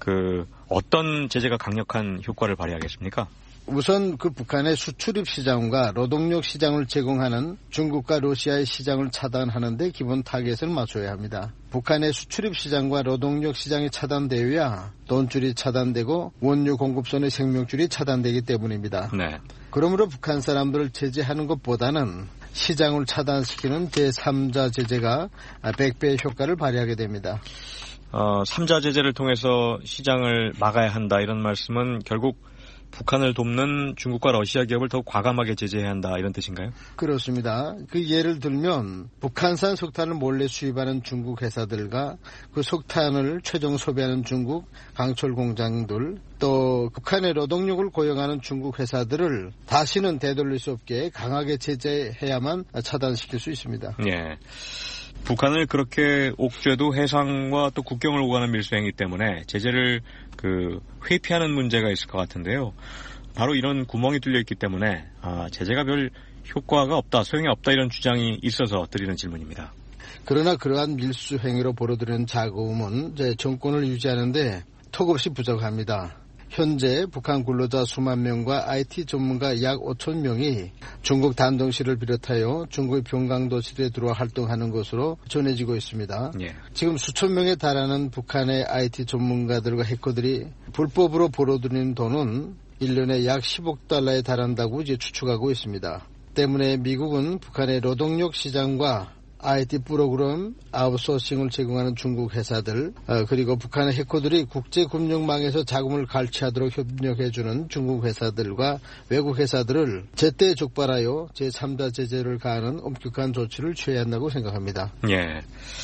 어떤 제재가 강력한 효과를 발휘하겠습니까? 우선 북한의 수출입 시장과 노동력 시장을 제공하는 중국과 러시아의 시장을 차단하는 데 기본 타겟을 맞춰야 합니다. 북한의 수출입 시장과 노동력 시장이 차단되어야 돈줄이 차단되고 원유 공급선의 생명줄이 차단되기 때문입니다. 네. 그러므로 북한 사람들을 제재하는 것보다는 시장을 차단시키는 제3자 제재가 100배의 효과를 발휘하게 됩니다. 3자 제재를 통해서 시장을 막아야 한다 이런 말씀은 결국 북한을 돕는 중국과 러시아 기업을 더욱 과감하게 제재해야 한다 이런 뜻인가요? 그렇습니다. 예를 들면 북한산 석탄을 몰래 수입하는 중국 회사들과 그 석탄을 최종 소비하는 중국 강철 공장들 또 북한의 노동력을 고용하는 중국 회사들을 다시는 되돌릴 수 없게 강하게 제재해야만 차단시킬 수 있습니다. 예. 북한을 그렇게 옥죄도 해상과 또 국경을 오가는 밀수행위 때문에 제재를 회피하는 문제가 있을 것 같은데요. 바로 이런 구멍이 뚫려 있기 때문에 제재가 별 효과가 없다, 소용이 없다 이런 주장이 있어서 드리는 질문입니다. 그러나 그러한 밀수 행위로 벌어들이는 자금은 정권을 유지하는데 턱없이 부족합니다. 현재 북한 근로자 수만 명과 IT 전문가 약 5천 명이 중국 단동시를 비롯하여 중국의 병강도시에 들어와 활동하는 것으로 전해지고 있습니다. 예. 지금 수천 명에 달하는 북한의 IT 전문가들과 해커들이 불법으로 벌어들이는 돈은 1년에 약 10억 달러에 달한다고 추측하고 있습니다. 때문에 미국은 북한의 노동력 시장과 IT 프로그램 아웃소싱을 제공하는 중국 회사들 그리고 북한의 해커들이 국제금융망에서 자금을 갈취하도록 협력해주는 중국 회사들과 외국 회사들을 제때 족발하여 제3자 제재를 가하는 엄격한 조치를 취해야 한다고 생각합니다. 예.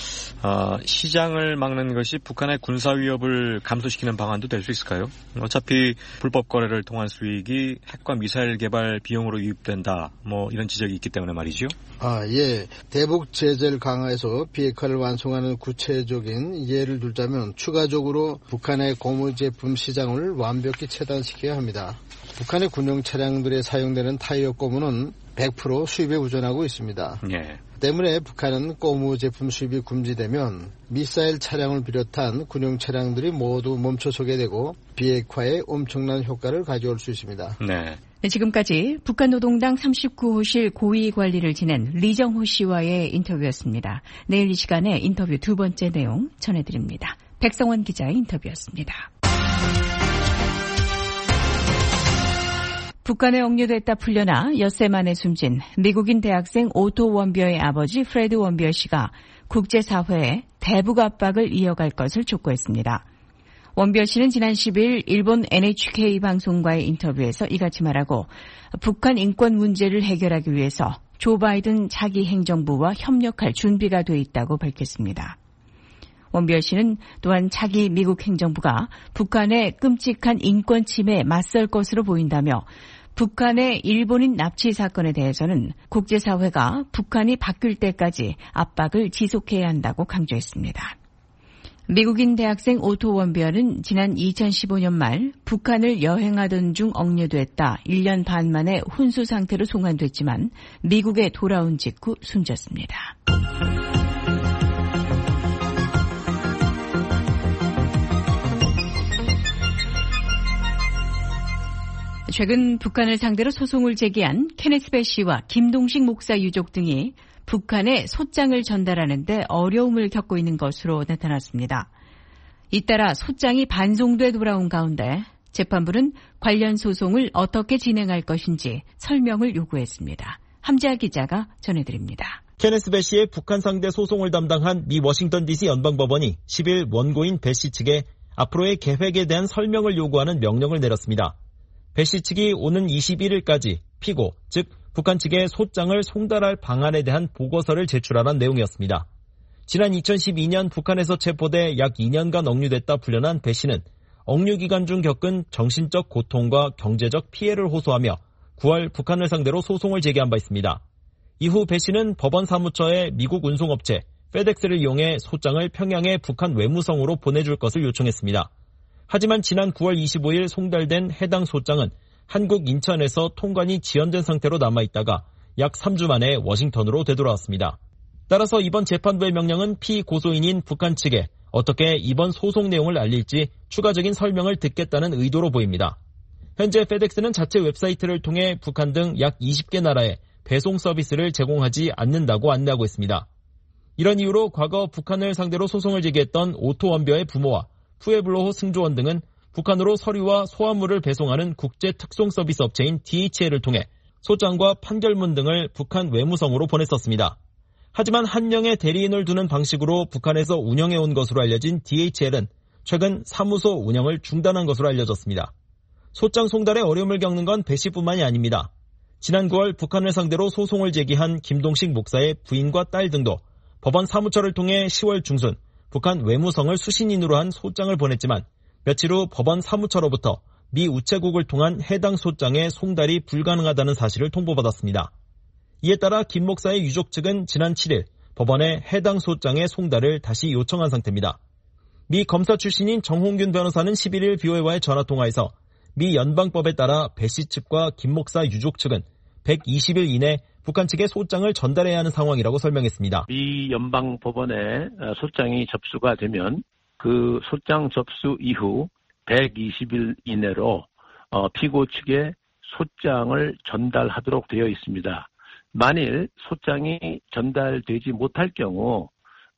시장을 막는 것이 북한의 군사 위협을 감소시키는 방안도 될 수 있을까요? 어차피 불법 거래를 통한 수익이 핵과 미사일 개발 비용으로 유입된다. 이런 지적이 있기 때문에 말이죠. 예. 대북 제재를 강화해서 비핵화를 완성하는 구체적인 예를 들자면 추가적으로 북한의 고무 제품 시장을 완벽히 차단시켜야 합니다. 북한의 군용 차량들에 사용되는 타이어 고무는 100% 수입에 의존하고 있습니다. 예. 때문에 북한은 고무 제품 수입이 금지되면 미사일 차량을 비롯한 군용 차량들이 모두 멈춰서게 되고 비핵화에 엄청난 효과를 가져올 수 있습니다. 네. 지금까지 북한 노동당 39호실 고위 관리를 지낸 리정호 씨와의 인터뷰였습니다. 내일 이 시간에 인터뷰 두 번째 내용 전해드립니다. 백성원 기자의 인터뷰였습니다. 북한에 억류됐다 풀려나 엿새 만에 숨진 미국인 대학생 오토 원비어의 아버지 프레드 원비어 씨가 국제사회에 대북 압박을 이어갈 것을 촉구했습니다. 원비어 씨는 지난 10일 일본 NHK 방송과의 인터뷰에서 이같이 말하고 북한 인권 문제를 해결하기 위해서 조 바이든 차기 행정부와 협력할 준비가 돼 있다고 밝혔습니다. 원비어 씨는 또한 차기 미국 행정부가 북한의 끔찍한 인권 침해에 맞설 것으로 보인다며 북한의 일본인 납치 사건에 대해서는 국제사회가 북한이 바뀔 때까지 압박을 지속해야 한다고 강조했습니다. 미국인 대학생 오토 원비어는 지난 2015년 말 북한을 여행하던 중 억류됐다 1년 반 만에 혼수 상태로 송환됐지만 미국에 돌아온 직후 숨졌습니다. 최근 북한을 상대로 소송을 제기한 케네스 배 씨와 김동식 목사 유족 등이 북한에 소장을 전달하는 데 어려움을 겪고 있는 것으로 나타났습니다. 잇따라 소장이 반송돼 돌아온 가운데 재판부는 관련 소송을 어떻게 진행할 것인지 설명을 요구했습니다. 함지아 기자가 전해드립니다. 케네스 배 씨의 북한 상대 소송을 담당한 미 워싱턴 DC 연방법원이 10일 원고인 배 씨 측에 앞으로의 계획에 대한 설명을 요구하는 명령을 내렸습니다. 배 씨 측이 오는 21일까지 피고, 즉 북한 측에 소장을 송달할 방안에 대한 보고서를 제출하는 내용이었습니다. 지난 2012년 북한에서 체포돼 약 2년간 억류됐다 풀려난 배 씨는 억류 기간 중 겪은 정신적 고통과 경제적 피해를 호소하며 9월 북한을 상대로 소송을 제기한 바 있습니다. 이후 배 씨는 법원 사무처에 미국 운송업체 페덱스를 이용해 소장을 평양의 북한 외무성으로 보내줄 것을 요청했습니다. 하지만 지난 9월 25일 송달된 해당 소장은 한국 인천에서 통관이 지연된 상태로 남아있다가 약 3주 만에 워싱턴으로 되돌아왔습니다. 따라서 이번 재판부의 명령은 피고소인인 북한 측에 어떻게 이번 소송 내용을 알릴지 추가적인 설명을 듣겠다는 의도로 보입니다. 현재 페덱스는 자체 웹사이트를 통해 북한 등 약 20개 나라에 배송 서비스를 제공하지 않는다고 안내하고 있습니다. 이런 이유로 과거 북한을 상대로 소송을 제기했던 오토원벼의 부모와 푸에블로호 승조원 등은 북한으로 서류와 소화물을 배송하는 국제 특송 서비스 업체인 DHL을 통해 소장과 판결문 등을 북한 외무성으로 보냈었습니다. 하지만 한명의 대리인을 두는 방식으로 북한에서 운영해온 것으로 알려진 DHL은 최근 사무소 운영을 중단한 것으로 알려졌습니다. 소장 송달에 어려움을 겪는 건 배 씨뿐만이 아닙니다. 지난 9월 북한을 상대로 소송을 제기한 김동식 목사의 부인과 딸 등도 법원 사무처를 통해 10월 중순 북한 외무성을 수신인으로 한 소장을 보냈지만 며칠 후 법원 사무처로부터 미 우체국을 통한 해당 소장의 송달이 불가능하다는 사실을 통보받았습니다. 이에 따라 김 목사의 유족 측은 지난 7일 법원에 해당 소장의 송달을 다시 요청한 상태입니다. 미 검사 출신인 정홍균 변호사는 11일 BOA와의 전화통화에서 미 연방법에 따라 배 씨 측과 김 목사 유족 측은 120일 이내 북한 측에 소장을 전달해야 하는 상황이라고 설명했습니다. 미 연방법원에 소장이 접수가 되면 그 소장 접수 이후 120일 이내로 피고 측에 소장을 전달하도록 되어 있습니다. 만일 소장이 전달되지 못할 경우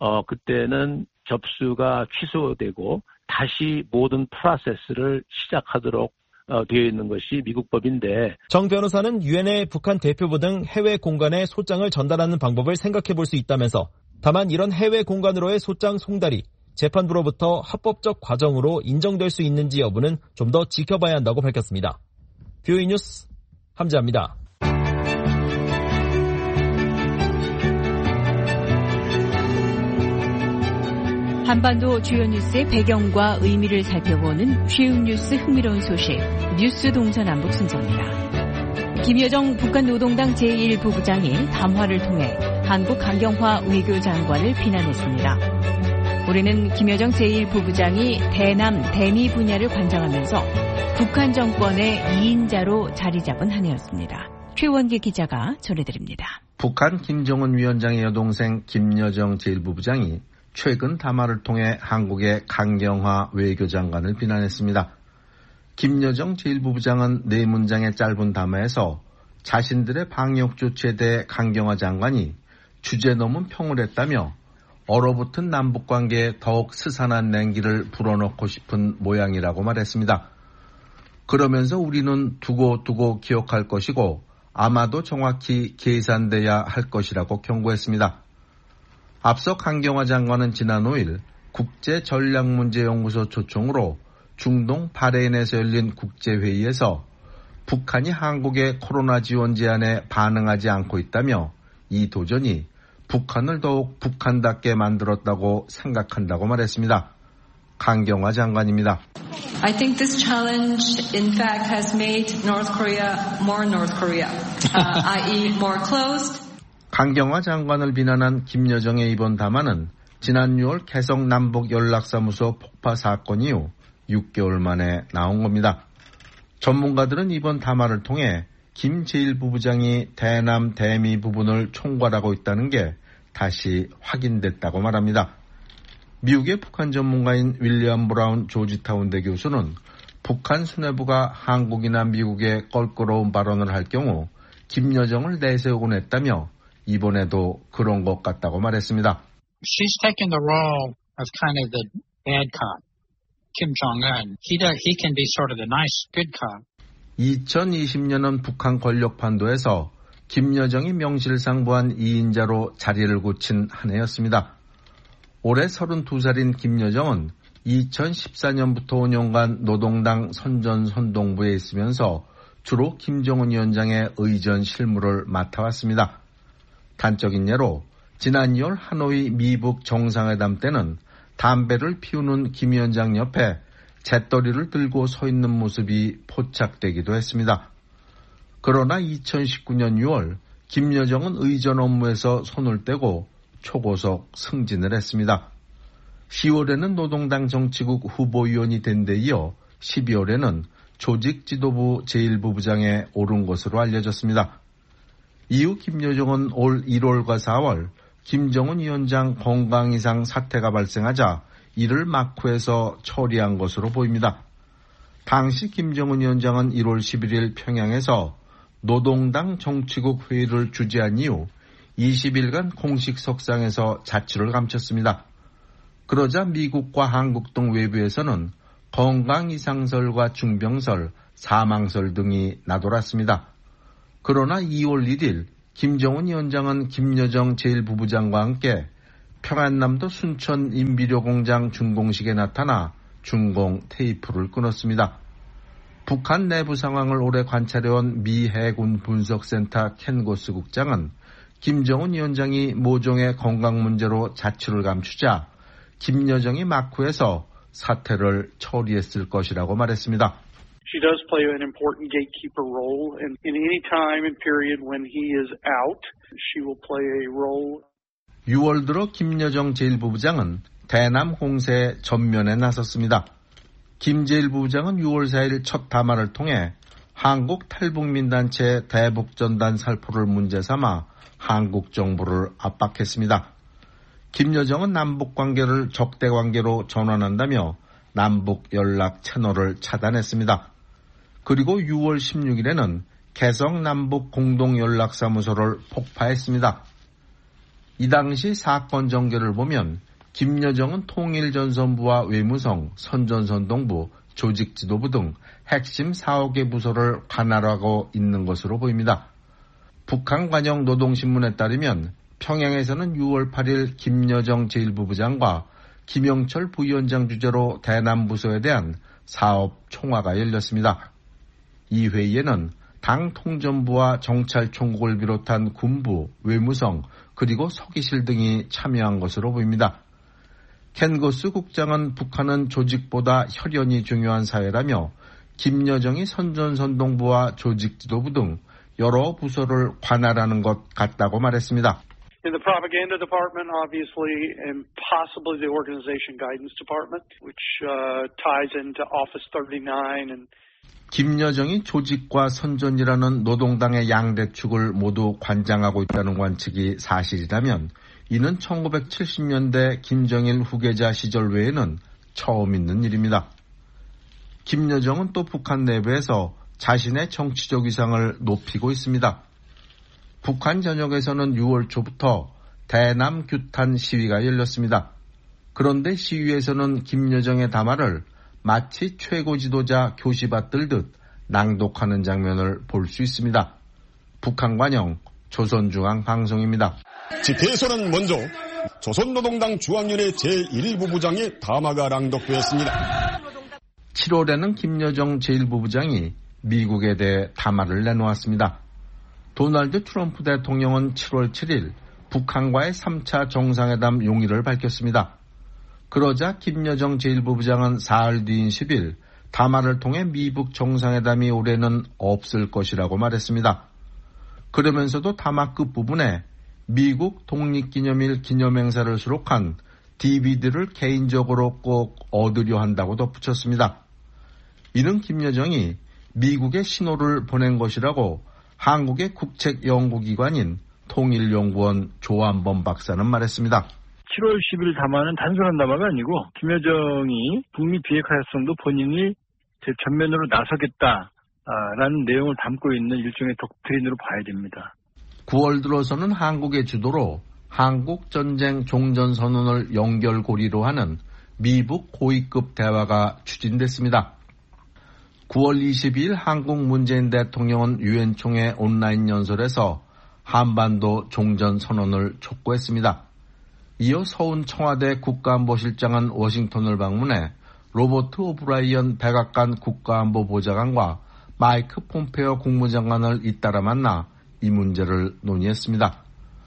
그때는 접수가 취소되고 다시 모든 프로세스를 시작하도록 되어 있는 것이 미국 법인데, 정 변호사는 유엔의 북한 대표부 등 해외 공간에 소장을 전달하는 방법을 생각해 볼 수 있다면서 다만 이런 해외 공간으로의 소장 송달이 재판부로부터 합법적 과정으로 인정될 수 있는지 여부는 좀 더 지켜봐야 한다고 밝혔습니다. BOA 뉴스 함지아입니다. 한반도 주요 뉴스의 배경과 의미를 살펴보는 쉬운 뉴스 흥미로운 소식, 뉴스 동서남북 순서입니다. 김여정 북한 노동당 제1부부장이 담화를 통해 한국 강경화 외교장관을 비난했습니다. 우리는 김여정 제1부부장이 대남, 대미 분야를 관장하면서 북한 정권의 2인자로 자리 잡은 한 해였습니다. 최원기 기자가 전해드립니다. 북한 김정은 위원장의 여동생 김여정 제1부부장이 최근 담화를 통해 한국의 강경화 외교장관을 비난했습니다. 김여정 제1부부장은 4문장의 짧은 담화에서 자신들의 방역 조치에 대해 강경화 장관이 주제 넘은 평을 했다며 얼어붙은 남북관계에 더욱 스산한 냉기를 불어넣고 싶은 모양이라고 말했습니다. 그러면서 우리는 두고 기억할 것이고 아마도 정확히 계산돼야 할 것이라고 경고했습니다. 앞서 강경화 장관은 지난 5일 국제전략문제연구소 초청으로 중동 바레인에서 열린 국제회의에서 북한이 한국의 코로나 지원 제안에 반응하지 않고 있다며 이 도전이 북한을 더욱 북한답게 만들었다고 생각한다고 말했습니다. 강경화 장관입니다. I think this challenge in fact has made North Korea more North Korea, i.e. more closed. 강경화 장관을 비난한 김여정의 이번 담화는 지난 6월 개성 남북연락사무소 폭파 사건 이후 6개월 만에 나온 겁니다. 전문가들은 이번 담화를 통해 김 제1부부장이 대남 대미 부분을 총괄하고 있다는 게 다시 확인됐다고 말합니다. 미국의 북한 전문가인 윌리엄 브라운 조지타운대 교수는 북한 수뇌부가 한국이나 미국에 껄끄러운 발언을 할 경우 김여정을 내세우곤 했다며 이번에도 그런 것 같다고 말했습니다. She's taken the role of kind of the bad cop. Kim Jong-un. He can be sort of the nice, good cop. 2020년은 북한 권력 판도에서 김여정이 명실상부한 2인자로 자리를 굳힌 한 해였습니다. 올해 32살인 김여정은 2014년부터 5년간 노동당 선전선동부에 있으면서 주로 김정은 위원장의 의전 실무를 맡아왔습니다. 단적인 예로 지난 2월 하노이 미북 정상회담 때는 담배를 피우는 김 위원장 옆에 잿더리를 들고 서 있는 모습이 포착되기도 했습니다. 그러나 2019년 6월 김여정은 의전 업무에서 손을 떼고 초고속 승진을 했습니다. 10월에는 노동당 정치국 후보위원이 된 데 이어 12월에는 조직지도부 제1부부장에 오른 것으로 알려졌습니다. 이후 김여정은 올 1월과 4월 김정은 위원장 건강 이상 사태가 발생하자 이를 막후해서 처리한 것으로 보입니다. 당시 김정은 위원장은 1월 11일 평양에서 노동당 정치국 회의를 주재한 이후 20일간 공식 석상에서 자취를 감췄습니다. 그러자 미국과 한국 등 외부에서는 건강 이상설과 중병설, 사망설 등이 나돌았습니다. 그러나 2월 1일 김정은 위원장은 김여정 제1부부장과 함께 평안남도 순천 인비료공장 준공식에 나타나 준공 테이프를 끊었습니다. 북한 내부 상황을 오래 관찰해온 미 해군 분석센터 켄고스 국장은 김정은 위원장이 모종의 건강 문제로 자취를 감추자 김여정이 막후에서 사태를 처리했을 것이라고 말했습니다. She does play an important gatekeeper role, and in any time and period when he is out, she will play a role. 6월 들어 김여정 제1부부장은 대남 공세 전면에 나섰습니다. 김 제1부부장은 6월 4일 첫 담화를 통해 한국 탈북민단체 대북전단 살포를 문제 삼아 한국 정부를 압박했습니다. 김여정은 남북관계를 적대관계로 전환한다며 남북 연락 채널을 차단했습니다. 그리고 6월 16일에는 개성 남북 공동연락사무소를 폭파했습니다. 이 당시 사건 전개를 보면 김여정은 통일전선부와 외무성, 선전선동부, 조직지도부 등 핵심 4개 부서를 관할하고 있는 것으로 보입니다. 북한 관영 노동신문에 따르면 평양에서는 6월 8일 김여정 제1부부장과 김영철 부위원장 주재로 대남부서에 대한 사업 총화가 열렸습니다. 이 회의에는 당 통전부와 정찰총국을 비롯한 군부, 외무성, 그리고 서기실 등이 참여한 것으로 보입니다. 켄고스 국장은 북한은 조직보다 혈연이 중요한 사회라며 김여정이 선전선동부와 조직지도부 등 여러 부서를 관할하는 것 같다고 말했습니다. In the propaganda department, obviously, and possibly the organization guidance department, which ties into Office 39 and 김여정이 조직과 선전이라는 노동당의 양대축을 모두 관장하고 있다는 관측이 사실이라면 이는 1970년대 김정일 후계자 시절 외에는 처음 있는 일입니다. 김여정은 또 북한 내부에서 자신의 정치적 위상을 높이고 있습니다. 북한 전역에서는 6월 초부터 대남 규탄 시위가 열렸습니다. 그런데 시위에서는 김여정의 담화를 마치 최고 지도자 교시받 들듯 낭독하는 장면을 볼 수 있습니다. 북한 관영 조선중앙방송입니다. 집회에서는 먼저 조선노동당 중앙위원회 제1부부장의 담화가 낭독되었습니다. 7월에는 김여정 제1부부장이 미국에 대해 담화를 내놓았습니다. 도널드 트럼프 대통령은 7월 7일 북한과의 3차 정상회담 용의를 밝혔습니다. 그러자 김여정 제1부부장은 사흘 뒤인 10일 담화를 통해 미북 정상회담이 올해는 없을 것이라고 말했습니다. 그러면서도 담화 끝부분에 미국 독립기념일 기념행사를 수록한 DVD를 개인적으로 꼭 얻으려 한다고 덧붙였습니다. 이는 김여정이 미국에 신호를 보낸 것이라고 한국의 국책연구기관인 통일연구원 조한범 박사는 말했습니다. 7월 10일 담화는 단순한 담화가 아니고 김여정이 북미 비핵화성도 본인이 전면으로 나서겠다라는 내용을 담고 있는 일종의 독트린으로 봐야 됩니다. 9월 들어서는 한국의 주도로 한국전쟁 종전선언을 연결고리로 하는 미북 고위급 대화가 추진됐습니다. 9월 22일 한국 문재인 대통령은 유엔 총회 온라인 연설에서 한반도 종전 선언을 촉구했습니다. 이어 서훈 청와대 국가안보실장은 워싱턴을 방문해 로버트 오브라이언 백악관 국가안보보좌관과 마이크 폼페오 국무장관을 잇따라 만나 이 문제를 논의했습니다.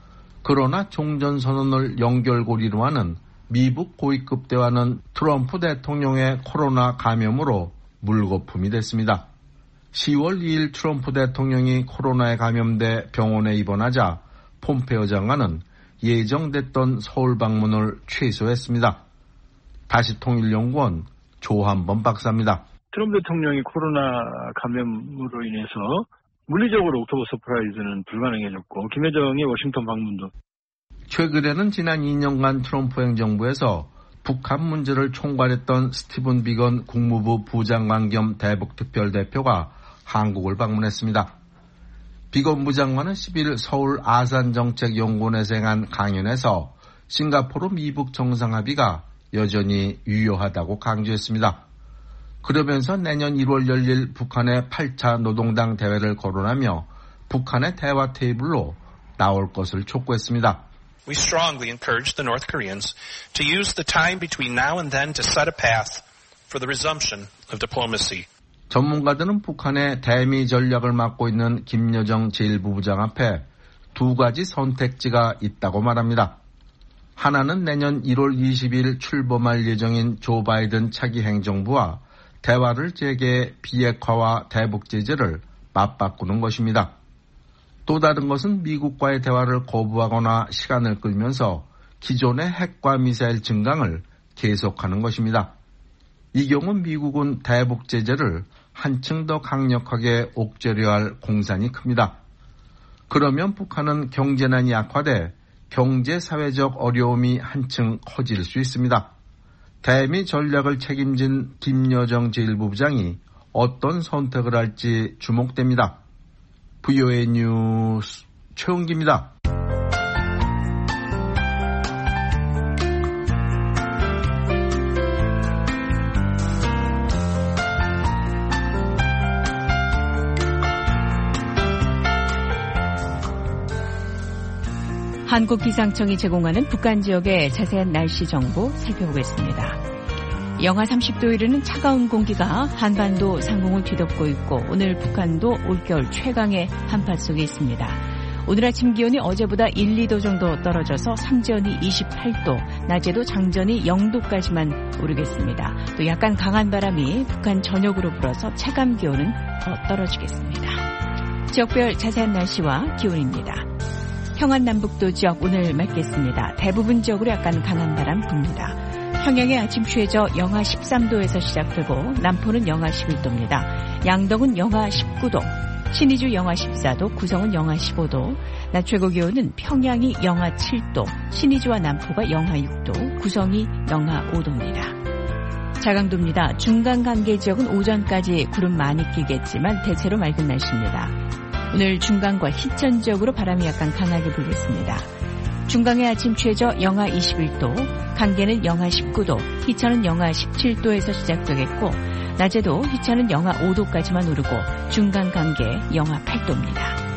그러나 종전선언을 연결고리로 하는 미북 고위급 대화는 트럼프 대통령의 코로나 감염으로 물거품이 됐습니다. 10월 2일 트럼프 대통령이 코로나에 감염돼 병원에 입원하자 폼페오 장관은 예정됐던 서울 방문을 취소했습니다. 다시 통일연구원 조한범 박사입니다. 트럼프 대통령이 코로나 감염으로 인해서 물리적으로 옥토버 서프라이즈는 불가능해졌고 김여정의 워싱턴 방문도. 최근에는 지난 2년간 트럼프 행정부에서 북한 문제를 총괄했던 스티븐 비건 국무부 부장관 겸 대북특별대표가 한국을 방문했습니다. 비건 부장관은 10일 서울 아산정책연구원에서 행한 강연에서 싱가포르 미북 정상합의가 여전히 유효하다고 강조했습니다. 그러면서 내년 1월 열릴 북한의 8차 노동당 대회를 거론하며 북한의 대화 테이블로 나올 것을 촉구했습니다. We strongly encourage the North Koreans to use the time between now and then to set a path for the resumption of diplomacy. 전문가들은 북한의 대미 전략을 맡고 있는 김여정 제1부부장 앞에 두 가지 선택지가 있다고 말합니다. 하나는 내년 1월 20일 출범할 예정인 조 바이든 차기 행정부와 대화를 재개해 비핵화와 대북 제재를 맞바꾸는 것입니다. 또 다른 것은 미국과의 대화를 거부하거나 시간을 끌면서 기존의 핵과 미사일 증강을 계속하는 것입니다. 이 경우 미국은 대북 제재를 한층 더 강력하게 옥죄려 할 공산이 큽니다. 그러면 북한은 경제난이 악화돼 경제 사회적 어려움이 한층 커질 수 있습니다. 대미 전략을 책임진 김여정 제1부부장이 어떤 선택을 할지 주목됩니다. VOA 뉴스 최은기입니다. 한국기상청이 제공하는 북한 지역의 자세한 날씨 정보 살펴보겠습니다. 영하 30도 이르는 차가운 공기가 한반도 상공을 뒤덮고 있고 오늘 북한도 올겨울 최강의 한파 속에 있습니다. 오늘 아침 기온이 어제보다 1, 2도 정도 떨어져서 삼전이 28도, 낮에도 장전이 0도까지만 오르겠습니다. 또 약간 강한 바람이 북한 전역으로 불어서 체감 기온은 더 떨어지겠습니다. 지역별 자세한 날씨와 기온입니다. 평안 남북도 지역 오늘 맑겠습니다. 대부분 지역으로 약간 강한 바람 붑니다. 평양의 아침 최저 영하 13도에서 시작되고 남포는 영하 11도입니다. 양덕은 영하 19도, 신의주 영하 14도, 구성은 영하 15도, 낮 최고 기온은 평양이 영하 7도, 신의주와 남포가 영하 6도, 구성이 영하 5도입니다. 자강도입니다. 중간 간계 지역은 오전까지 구름 많이 끼겠지만 대체로 맑은 날씨입니다. 오늘 중강과 희천 지역으로 바람이 약간 강하게 불겠습니다. 중강의 아침 최저 영하 21도, 강계는 영하 19도, 희천은 영하 17도에서 시작되겠고 낮에도 희천은 영하 5도까지만 오르고 중강 강계 영하 8도입니다.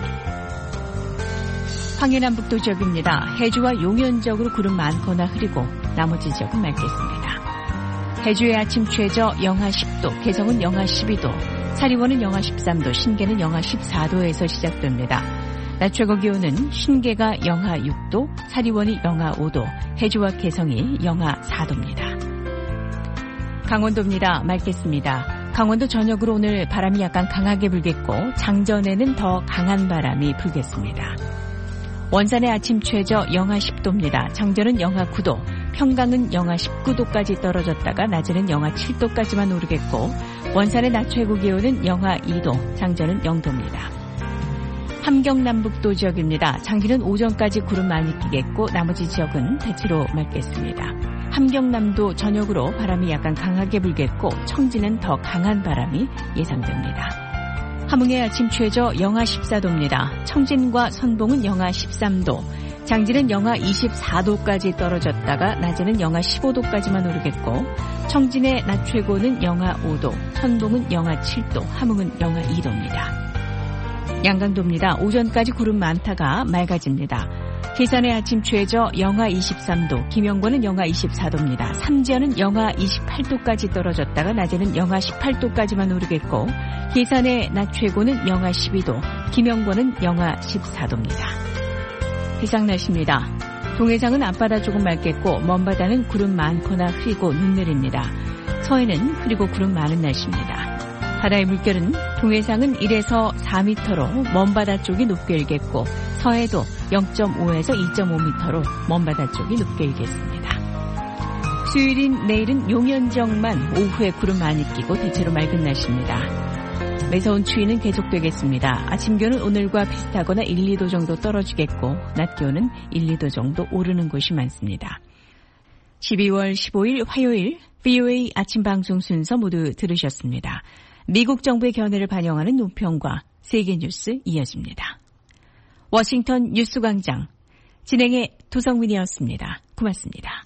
황해남북도 지역입니다. 해주와 용현 지역으로 구름 많거나 흐리고 나머지 지역은 맑겠습니다. 해주의 아침 최저 영하 10도, 개성은 영하 12도, 사리원은 영하 13도, 신계는 영하 14도에서 시작됩니다. 낮 최고 기온은 신계가 영하 6도, 사리원이 영하 5도, 해주와 개성이 영하 4도입니다. 강원도입니다. 맑겠습니다. 강원도 전역으로 오늘 바람이 약간 강하게 불겠고 장전에는 더 강한 바람이 불겠습니다. 원산의 아침 최저 영하 10도입니다. 장전은 영하 9도, 평강은 영하 19도까지 떨어졌다가 낮에는 영하 7도까지만 오르겠고 원산의 낮 최고 기온은 영하 2도, 장전은 0도입니다. 함경남북도 지역입니다. 장기는 오전까지 구름 많이 끼겠고 나머지 지역은 대체로 맑겠습니다. 함경남도 전역으로 바람이 약간 강하게 불겠고 청진은 더 강한 바람이 예상됩니다. 함흥의 아침 최저 영하 14도입니다. 청진과 선봉은 영하 13도, 장지는 영하 24도까지 떨어졌다가 낮에는 영하 15도까지만 오르겠고 청진의 낮 최고는 영하 5도, 천동은 영하 7도, 함흥은 영하 2도입니다. 양강도입니다. 오전까지 구름 많다가 맑아집니다. 계산의 아침 최저 영하 23도, 김영권은 영하 24도입니다. 삼지연은 영하 28도까지 떨어졌다가 낮에는 영하 18도까지만 오르겠고 계산의 낮 최고는 영하 12도, 김영권은 영하 14도입니다. 해상 날씨입니다. 동해상은 앞바다 조금 맑겠고 먼바다는 구름 많거나 흐리고 눈 내립니다. 서해는 흐리고 구름 많은 날씨입니다. 바다의 물결은 동해상은 1에서 4m로 먼바다 쪽이 높게 일겠고 서해도 0.5에서 2.5m로 먼바다 쪽이 높게 일겠습니다. 수요일인 내일은 용현정만 오후에 구름 많이 끼고 대체로 맑은 날씨입니다. 매서운 추위는 계속되겠습니다. 아침 기온은 오늘과 비슷하거나 1, 2도 정도 떨어지겠고 낮 기온은 1, 2도 정도 오르는 곳이 많습니다. 12월 15일 화요일 VOA 아침 방송 순서 모두 들으셨습니다. 미국 정부의 견해를 반영하는 논평과 세계 뉴스 이어집니다. 워싱턴 뉴스광장 진행의 도성민이었습니다. 고맙습니다.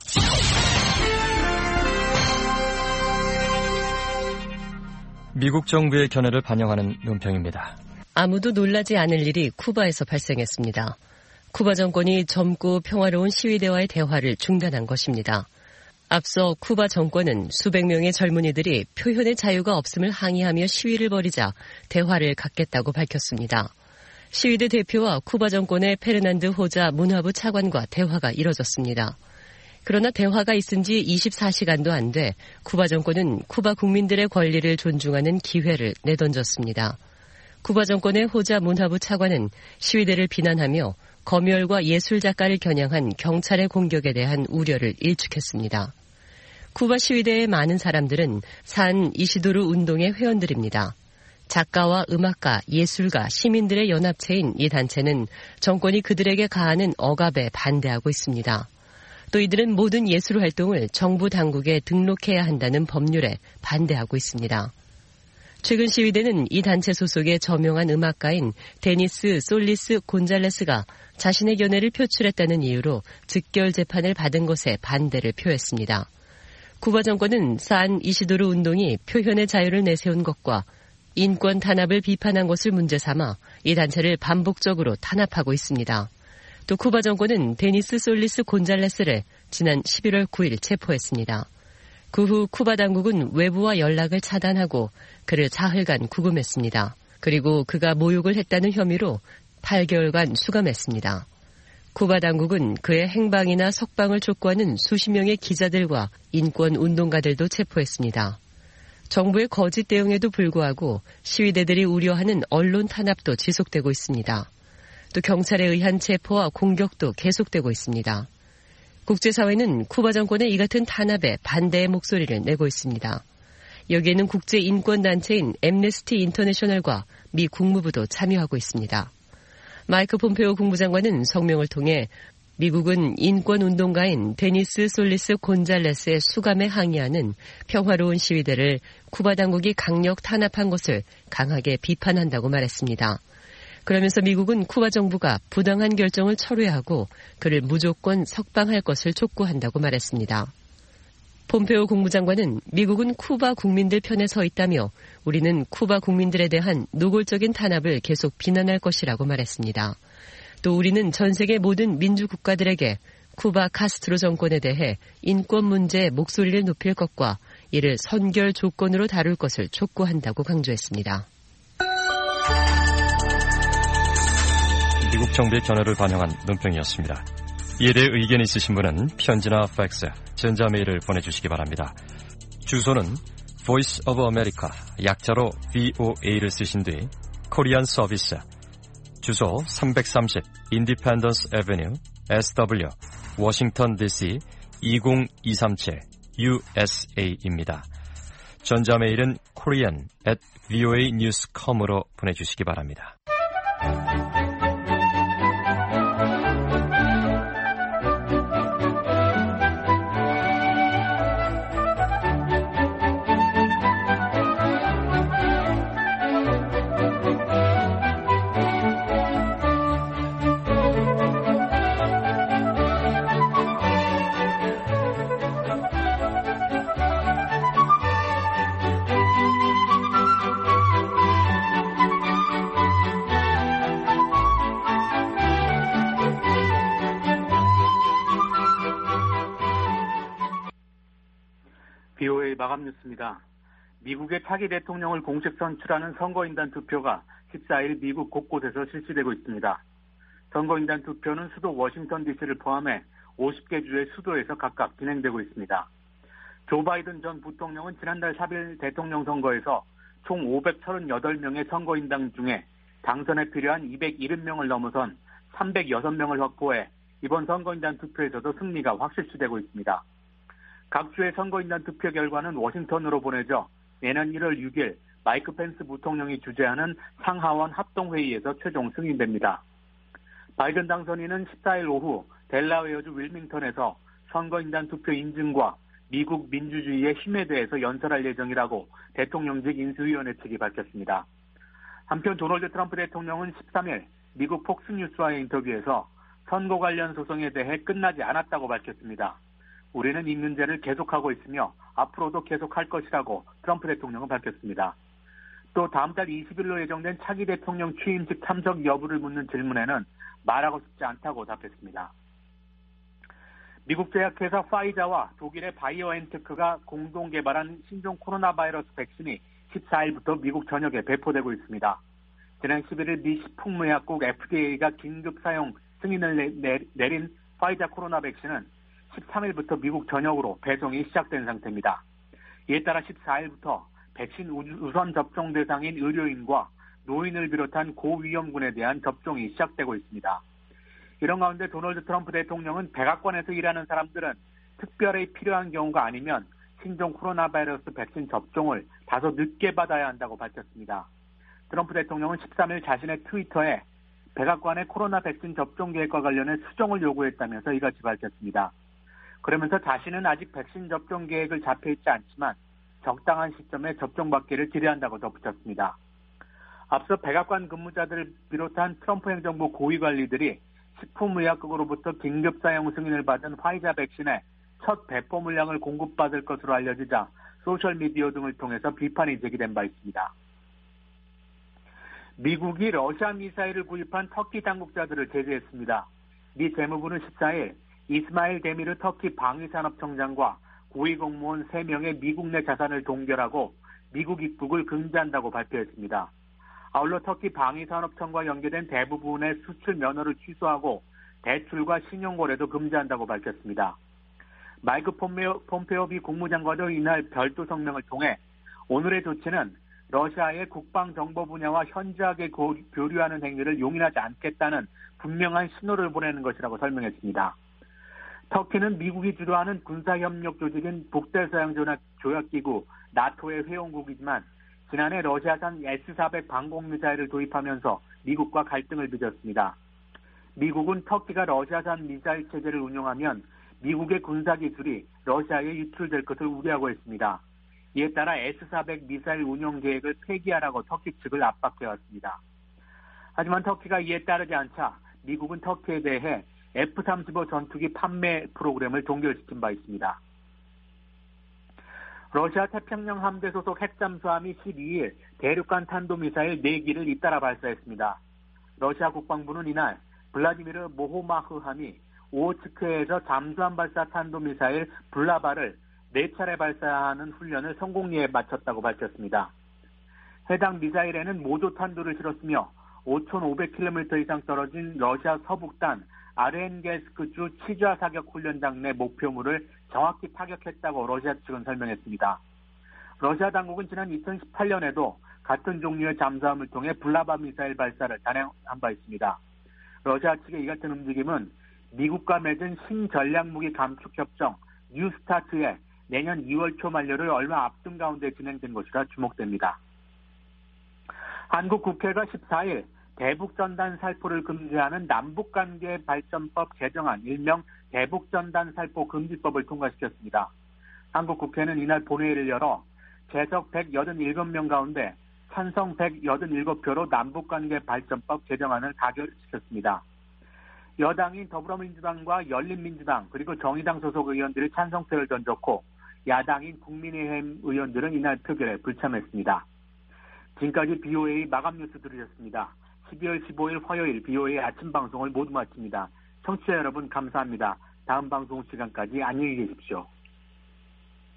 미국 정부의 견해를 반영하는 논평입니다. 아무도 놀라지 않을 일이 쿠바에서 발생했습니다. 쿠바 정권이 젊고 평화로운 시위대와의 대화를 중단한 것입니다. 앞서 쿠바 정권은 수백 명의 젊은이들이 표현의 자유가 없음을 항의하며 시위를 벌이자 대화를 갖겠다고 밝혔습니다. 시위대 대표와 쿠바 정권의 페르난드 호자 문화부 차관과 대화가 이뤄졌습니다. 그러나 대화가 있은 지 24시간도 안 돼 쿠바 정권은 쿠바 국민들의 권리를 존중하는 기회를 내던졌습니다. 쿠바 정권의 호자 문화부 차관은 시위대를 비난하며 검열과 예술 작가를 겨냥한 경찰의 공격에 대한 우려를 일축했습니다. 쿠바 시위대의 많은 사람들은 산 이시도르 운동의 회원들입니다. 작가와 음악가, 예술가, 시민들의 연합체인 이 단체는 정권이 그들에게 가하는 억압에 반대하고 있습니다. 또 이들은 모든 예술 활동을 정부 당국에 등록해야 한다는 법률에 반대하고 있습니다. 최근 시위대는 이 단체 소속의 저명한 음악가인 데니스 솔리스 곤잘레스가 자신의 견해를 표출했다는 이유로 즉결 재판을 받은 것에 반대를 표했습니다. 쿠바 정권은 산 이시도르 운동이 표현의 자유를 내세운 것과 인권 탄압을 비판한 것을 문제 삼아 이 단체를 반복적으로 탄압하고 있습니다. 또 쿠바 정권은 데니스 솔리스 곤잘레스를 지난 11월 9일 체포했습니다. 그 후 쿠바 당국은 외부와 연락을 차단하고 그를 사흘간 구금했습니다. 그리고 그가 모욕을 했다는 혐의로 8개월간 수감했습니다. 쿠바 당국은 그의 행방이나 석방을 촉구하는 수십 명의 기자들과 인권 운동가들도 체포했습니다. 정부의 거짓 대응에도 불구하고 시위대들이 우려하는 언론 탄압도 지속되고 있습니다. 또 경찰에 의한 체포와 공격도 계속되고 있습니다. 국제사회는 쿠바 정권의 이 같은 탄압에 반대의 목소리를 내고 있습니다. 여기에는 국제인권단체인 앰네스티 인터내셔널과 미 국무부도 참여하고 있습니다. 마이크 폼페오 국무장관은 성명을 통해 미국은 인권운동가인 데니스 솔리스 곤잘레스의 수감에 항의하는 평화로운 시위대를 쿠바 당국이 강력 탄압한 것을 강하게 비판한다고 말했습니다. 그러면서 미국은 쿠바 정부가 부당한 결정을 철회하고 그를 무조건 석방할 것을 촉구한다고 말했습니다. 폼페오 국무장관은 미국은 쿠바 국민들 편에 서 있다며 우리는 쿠바 국민들에 대한 노골적인 탄압을 계속 비난할 것이라고 말했습니다. 또 우리는 전 세계 모든 민주국가들에게 쿠바 카스트로 정권에 대해 인권 문제에 목소리를 높일 것과 이를 선결 조건으로 다룰 것을 촉구한다고 강조했습니다. 미국 정부의 견해를 반영한 논평이었습니다. 이에 대해 의견이 있으신 분은 편지나 팩스, 전자메일을 보내주시기 바랍니다. 주소는 Voice of America, 약자로 VOA를 쓰신 뒤 코리안 서비스, 주소 330 Independence Avenue, SW, 워싱턴 DC 20237 USA입니다. 전자메일은 korean@voanews.com으로 보내주시기 바랍니다. BOA 마감 뉴스입니다. 미국의 차기 대통령을 공식 선출하는 선거인단 투표가 14일 미국 곳곳에서 실시되고 있습니다. 선거인단 투표는 수도 워싱턴 DC를 포함해 50개 주의 수도에서 각각 진행되고 있습니다. 조 바이든 전 부통령은 지난달 4일 대통령 선거에서 총 538명의 선거인단 중에 당선에 필요한 270명을 넘어선 306명을 확보해 이번 선거인단 투표에서도 승리가 확실시되고 있습니다. 각 주의 선거인단 투표 결과는 워싱턴으로 보내져 내년 1월 6일 마이크 펜스 부통령이 주재하는 상하원 합동회의에서 최종 승인됩니다. 바이든 당선인은 14일 오후 델라웨어주 윌밍턴에서 선거인단 투표 인증과 미국 민주주의의 힘에 대해서 연설할 예정이라고 대통령직 인수위원회 측이 밝혔습니다. 한편 도널드 트럼프 대통령은 13일 미국 폭스뉴스와의 인터뷰에서 선거 관련 소송에 대해 끝나지 않았다고 밝혔습니다. 우리는 이 문제를 계속하고 있으며 앞으로도 계속할 것이라고 트럼프 대통령은 밝혔습니다. 또 다음 달 20일로 예정된 차기 대통령 취임식 참석 여부를 묻는 질문에는 말하고 싶지 않다고 답했습니다. 미국 제약회사 파이자와 독일의 바이오엔테크가 공동 개발한 신종 코로나 바이러스 백신이 14일부터 미국 전역에 배포되고 있습니다. 지난 11일 미 식품의약국 FDA가 긴급 사용 승인을 내린 파이자 코로나 백신은 13일부터 미국 전역으로 배송이 시작된 상태입니다. 이에 따라 14일부터 백신 우선 접종 대상인 의료인과 노인을 비롯한 고위험군에 대한 접종이 시작되고 있습니다. 이런 가운데 도널드 트럼프 대통령은 백악관에서 일하는 사람들은 특별히 필요한 경우가 아니면 신종 코로나 바이러스 백신 접종을 다소 늦게 받아야 한다고 밝혔습니다. 트럼프 대통령은 13일 자신의 트위터에 백악관의 코로나 백신 접종 계획과 관련해 수정을 요구했다면서 이같이 밝혔습니다. 그러면서 자신은 아직 백신 접종 계획을 잡혀있지 않지만 적당한 시점에 접종받기를 기대한다고 덧붙였습니다. 앞서 백악관 근무자들을 비롯한 트럼프 행정부 고위 관리들이 식품의약국으로부터 긴급 사용 승인을 받은 화이자 백신의 첫 배포 물량을 공급받을 것으로 알려지자 소셜미디어 등을 통해서 비판이 제기된 바 있습니다. 미국이 러시아 미사일을 구입한 터키 당국자들을 제재했습니다. 미 재무부는 14일 이스마일 데미르 터키 방위산업청장과 고위공무원 3명의 미국 내 자산을 동결하고 미국 입국을 금지한다고 발표했습니다. 아울러 터키 방위산업청과 연계된 대부분의 수출 면허를 취소하고 대출과 신용거래도 금지한다고 밝혔습니다. 마이크 폼페오 미 국무장관도 이날 별도 성명을 통해 오늘의 조치는 러시아의 국방정보 분야와 현저하게 교류하는 행위를 용인하지 않겠다는 분명한 신호를 보내는 것이라고 설명했습니다. 터키는 미국이 주도하는 군사협력 조직인 북대서양조약기구 나토의 회원국이지만 지난해 러시아산 S-400 방공미사일을 도입하면서 미국과 갈등을 빚었습니다. 미국은 터키가 러시아산 미사일 체제를 운용하면 미국의 군사기술이 러시아에 유출될 것을 우려하고 있습니다. 이에 따라 S-400 미사일 운용 계획을 폐기하라고 터키 측을 압박해왔습니다. 하지만 터키가 이에 따르지 않자 미국은 터키에 대해 F-35 전투기 판매 프로그램을 동결시킨 바 있습니다. 러시아 태평양 함대 소속 핵잠수함이 12일 대륙간 탄도미사일 4기를 잇따라 발사했습니다. 러시아 국방부는 이날 블라디미르 모호마흐함이 오호츠크에서 잠수함 발사 탄도미사일 블라바를 4차례 발사하는 훈련을 성공리에 마쳤다고 밝혔습니다. 해당 미사일에는 모조 탄두를 실었으며 5,500km 이상 떨어진 러시아 서북단 아르헨게스크주 치좌 사격 훈련장 내 목표물을 정확히 타격했다고 러시아 측은 설명했습니다. 러시아 당국은 지난 2018년에도 같은 종류의 잠수함을 통해 블라바 미사일 발사를 단행한 바 있습니다. 러시아 측의 이 같은 움직임은 미국과 맺은 신전략무기 감축 협정 뉴스타트의 내년 2월 초 만료를 얼마 앞둔 가운데 진행된 것이라 주목됩니다. 한국 국회가 14일 대북전단 살포를 금지하는 남북관계 발전법 개정안 일명 대북전단 살포 금지법을 통과시켰습니다. 한국 국회는 이날 본회의를 열어 재석 187명 가운데 찬성 187표로 남북관계 발전법 개정안을 가결시켰습니다. 여당인 더불어민주당과 열린민주당 그리고 정의당 소속 의원들이 찬성표를 던졌고 야당인 국민의힘 의원들은 이날 표결에 불참했습니다. 지금까지 BOA 마감 뉴스 들으셨습니다. 12월 15일 화요일 BOA 아침 방송을 모두 마칩니다. 청취자 여러분 감사합니다. 다음 방송 시간까지 안녕히 계십시오.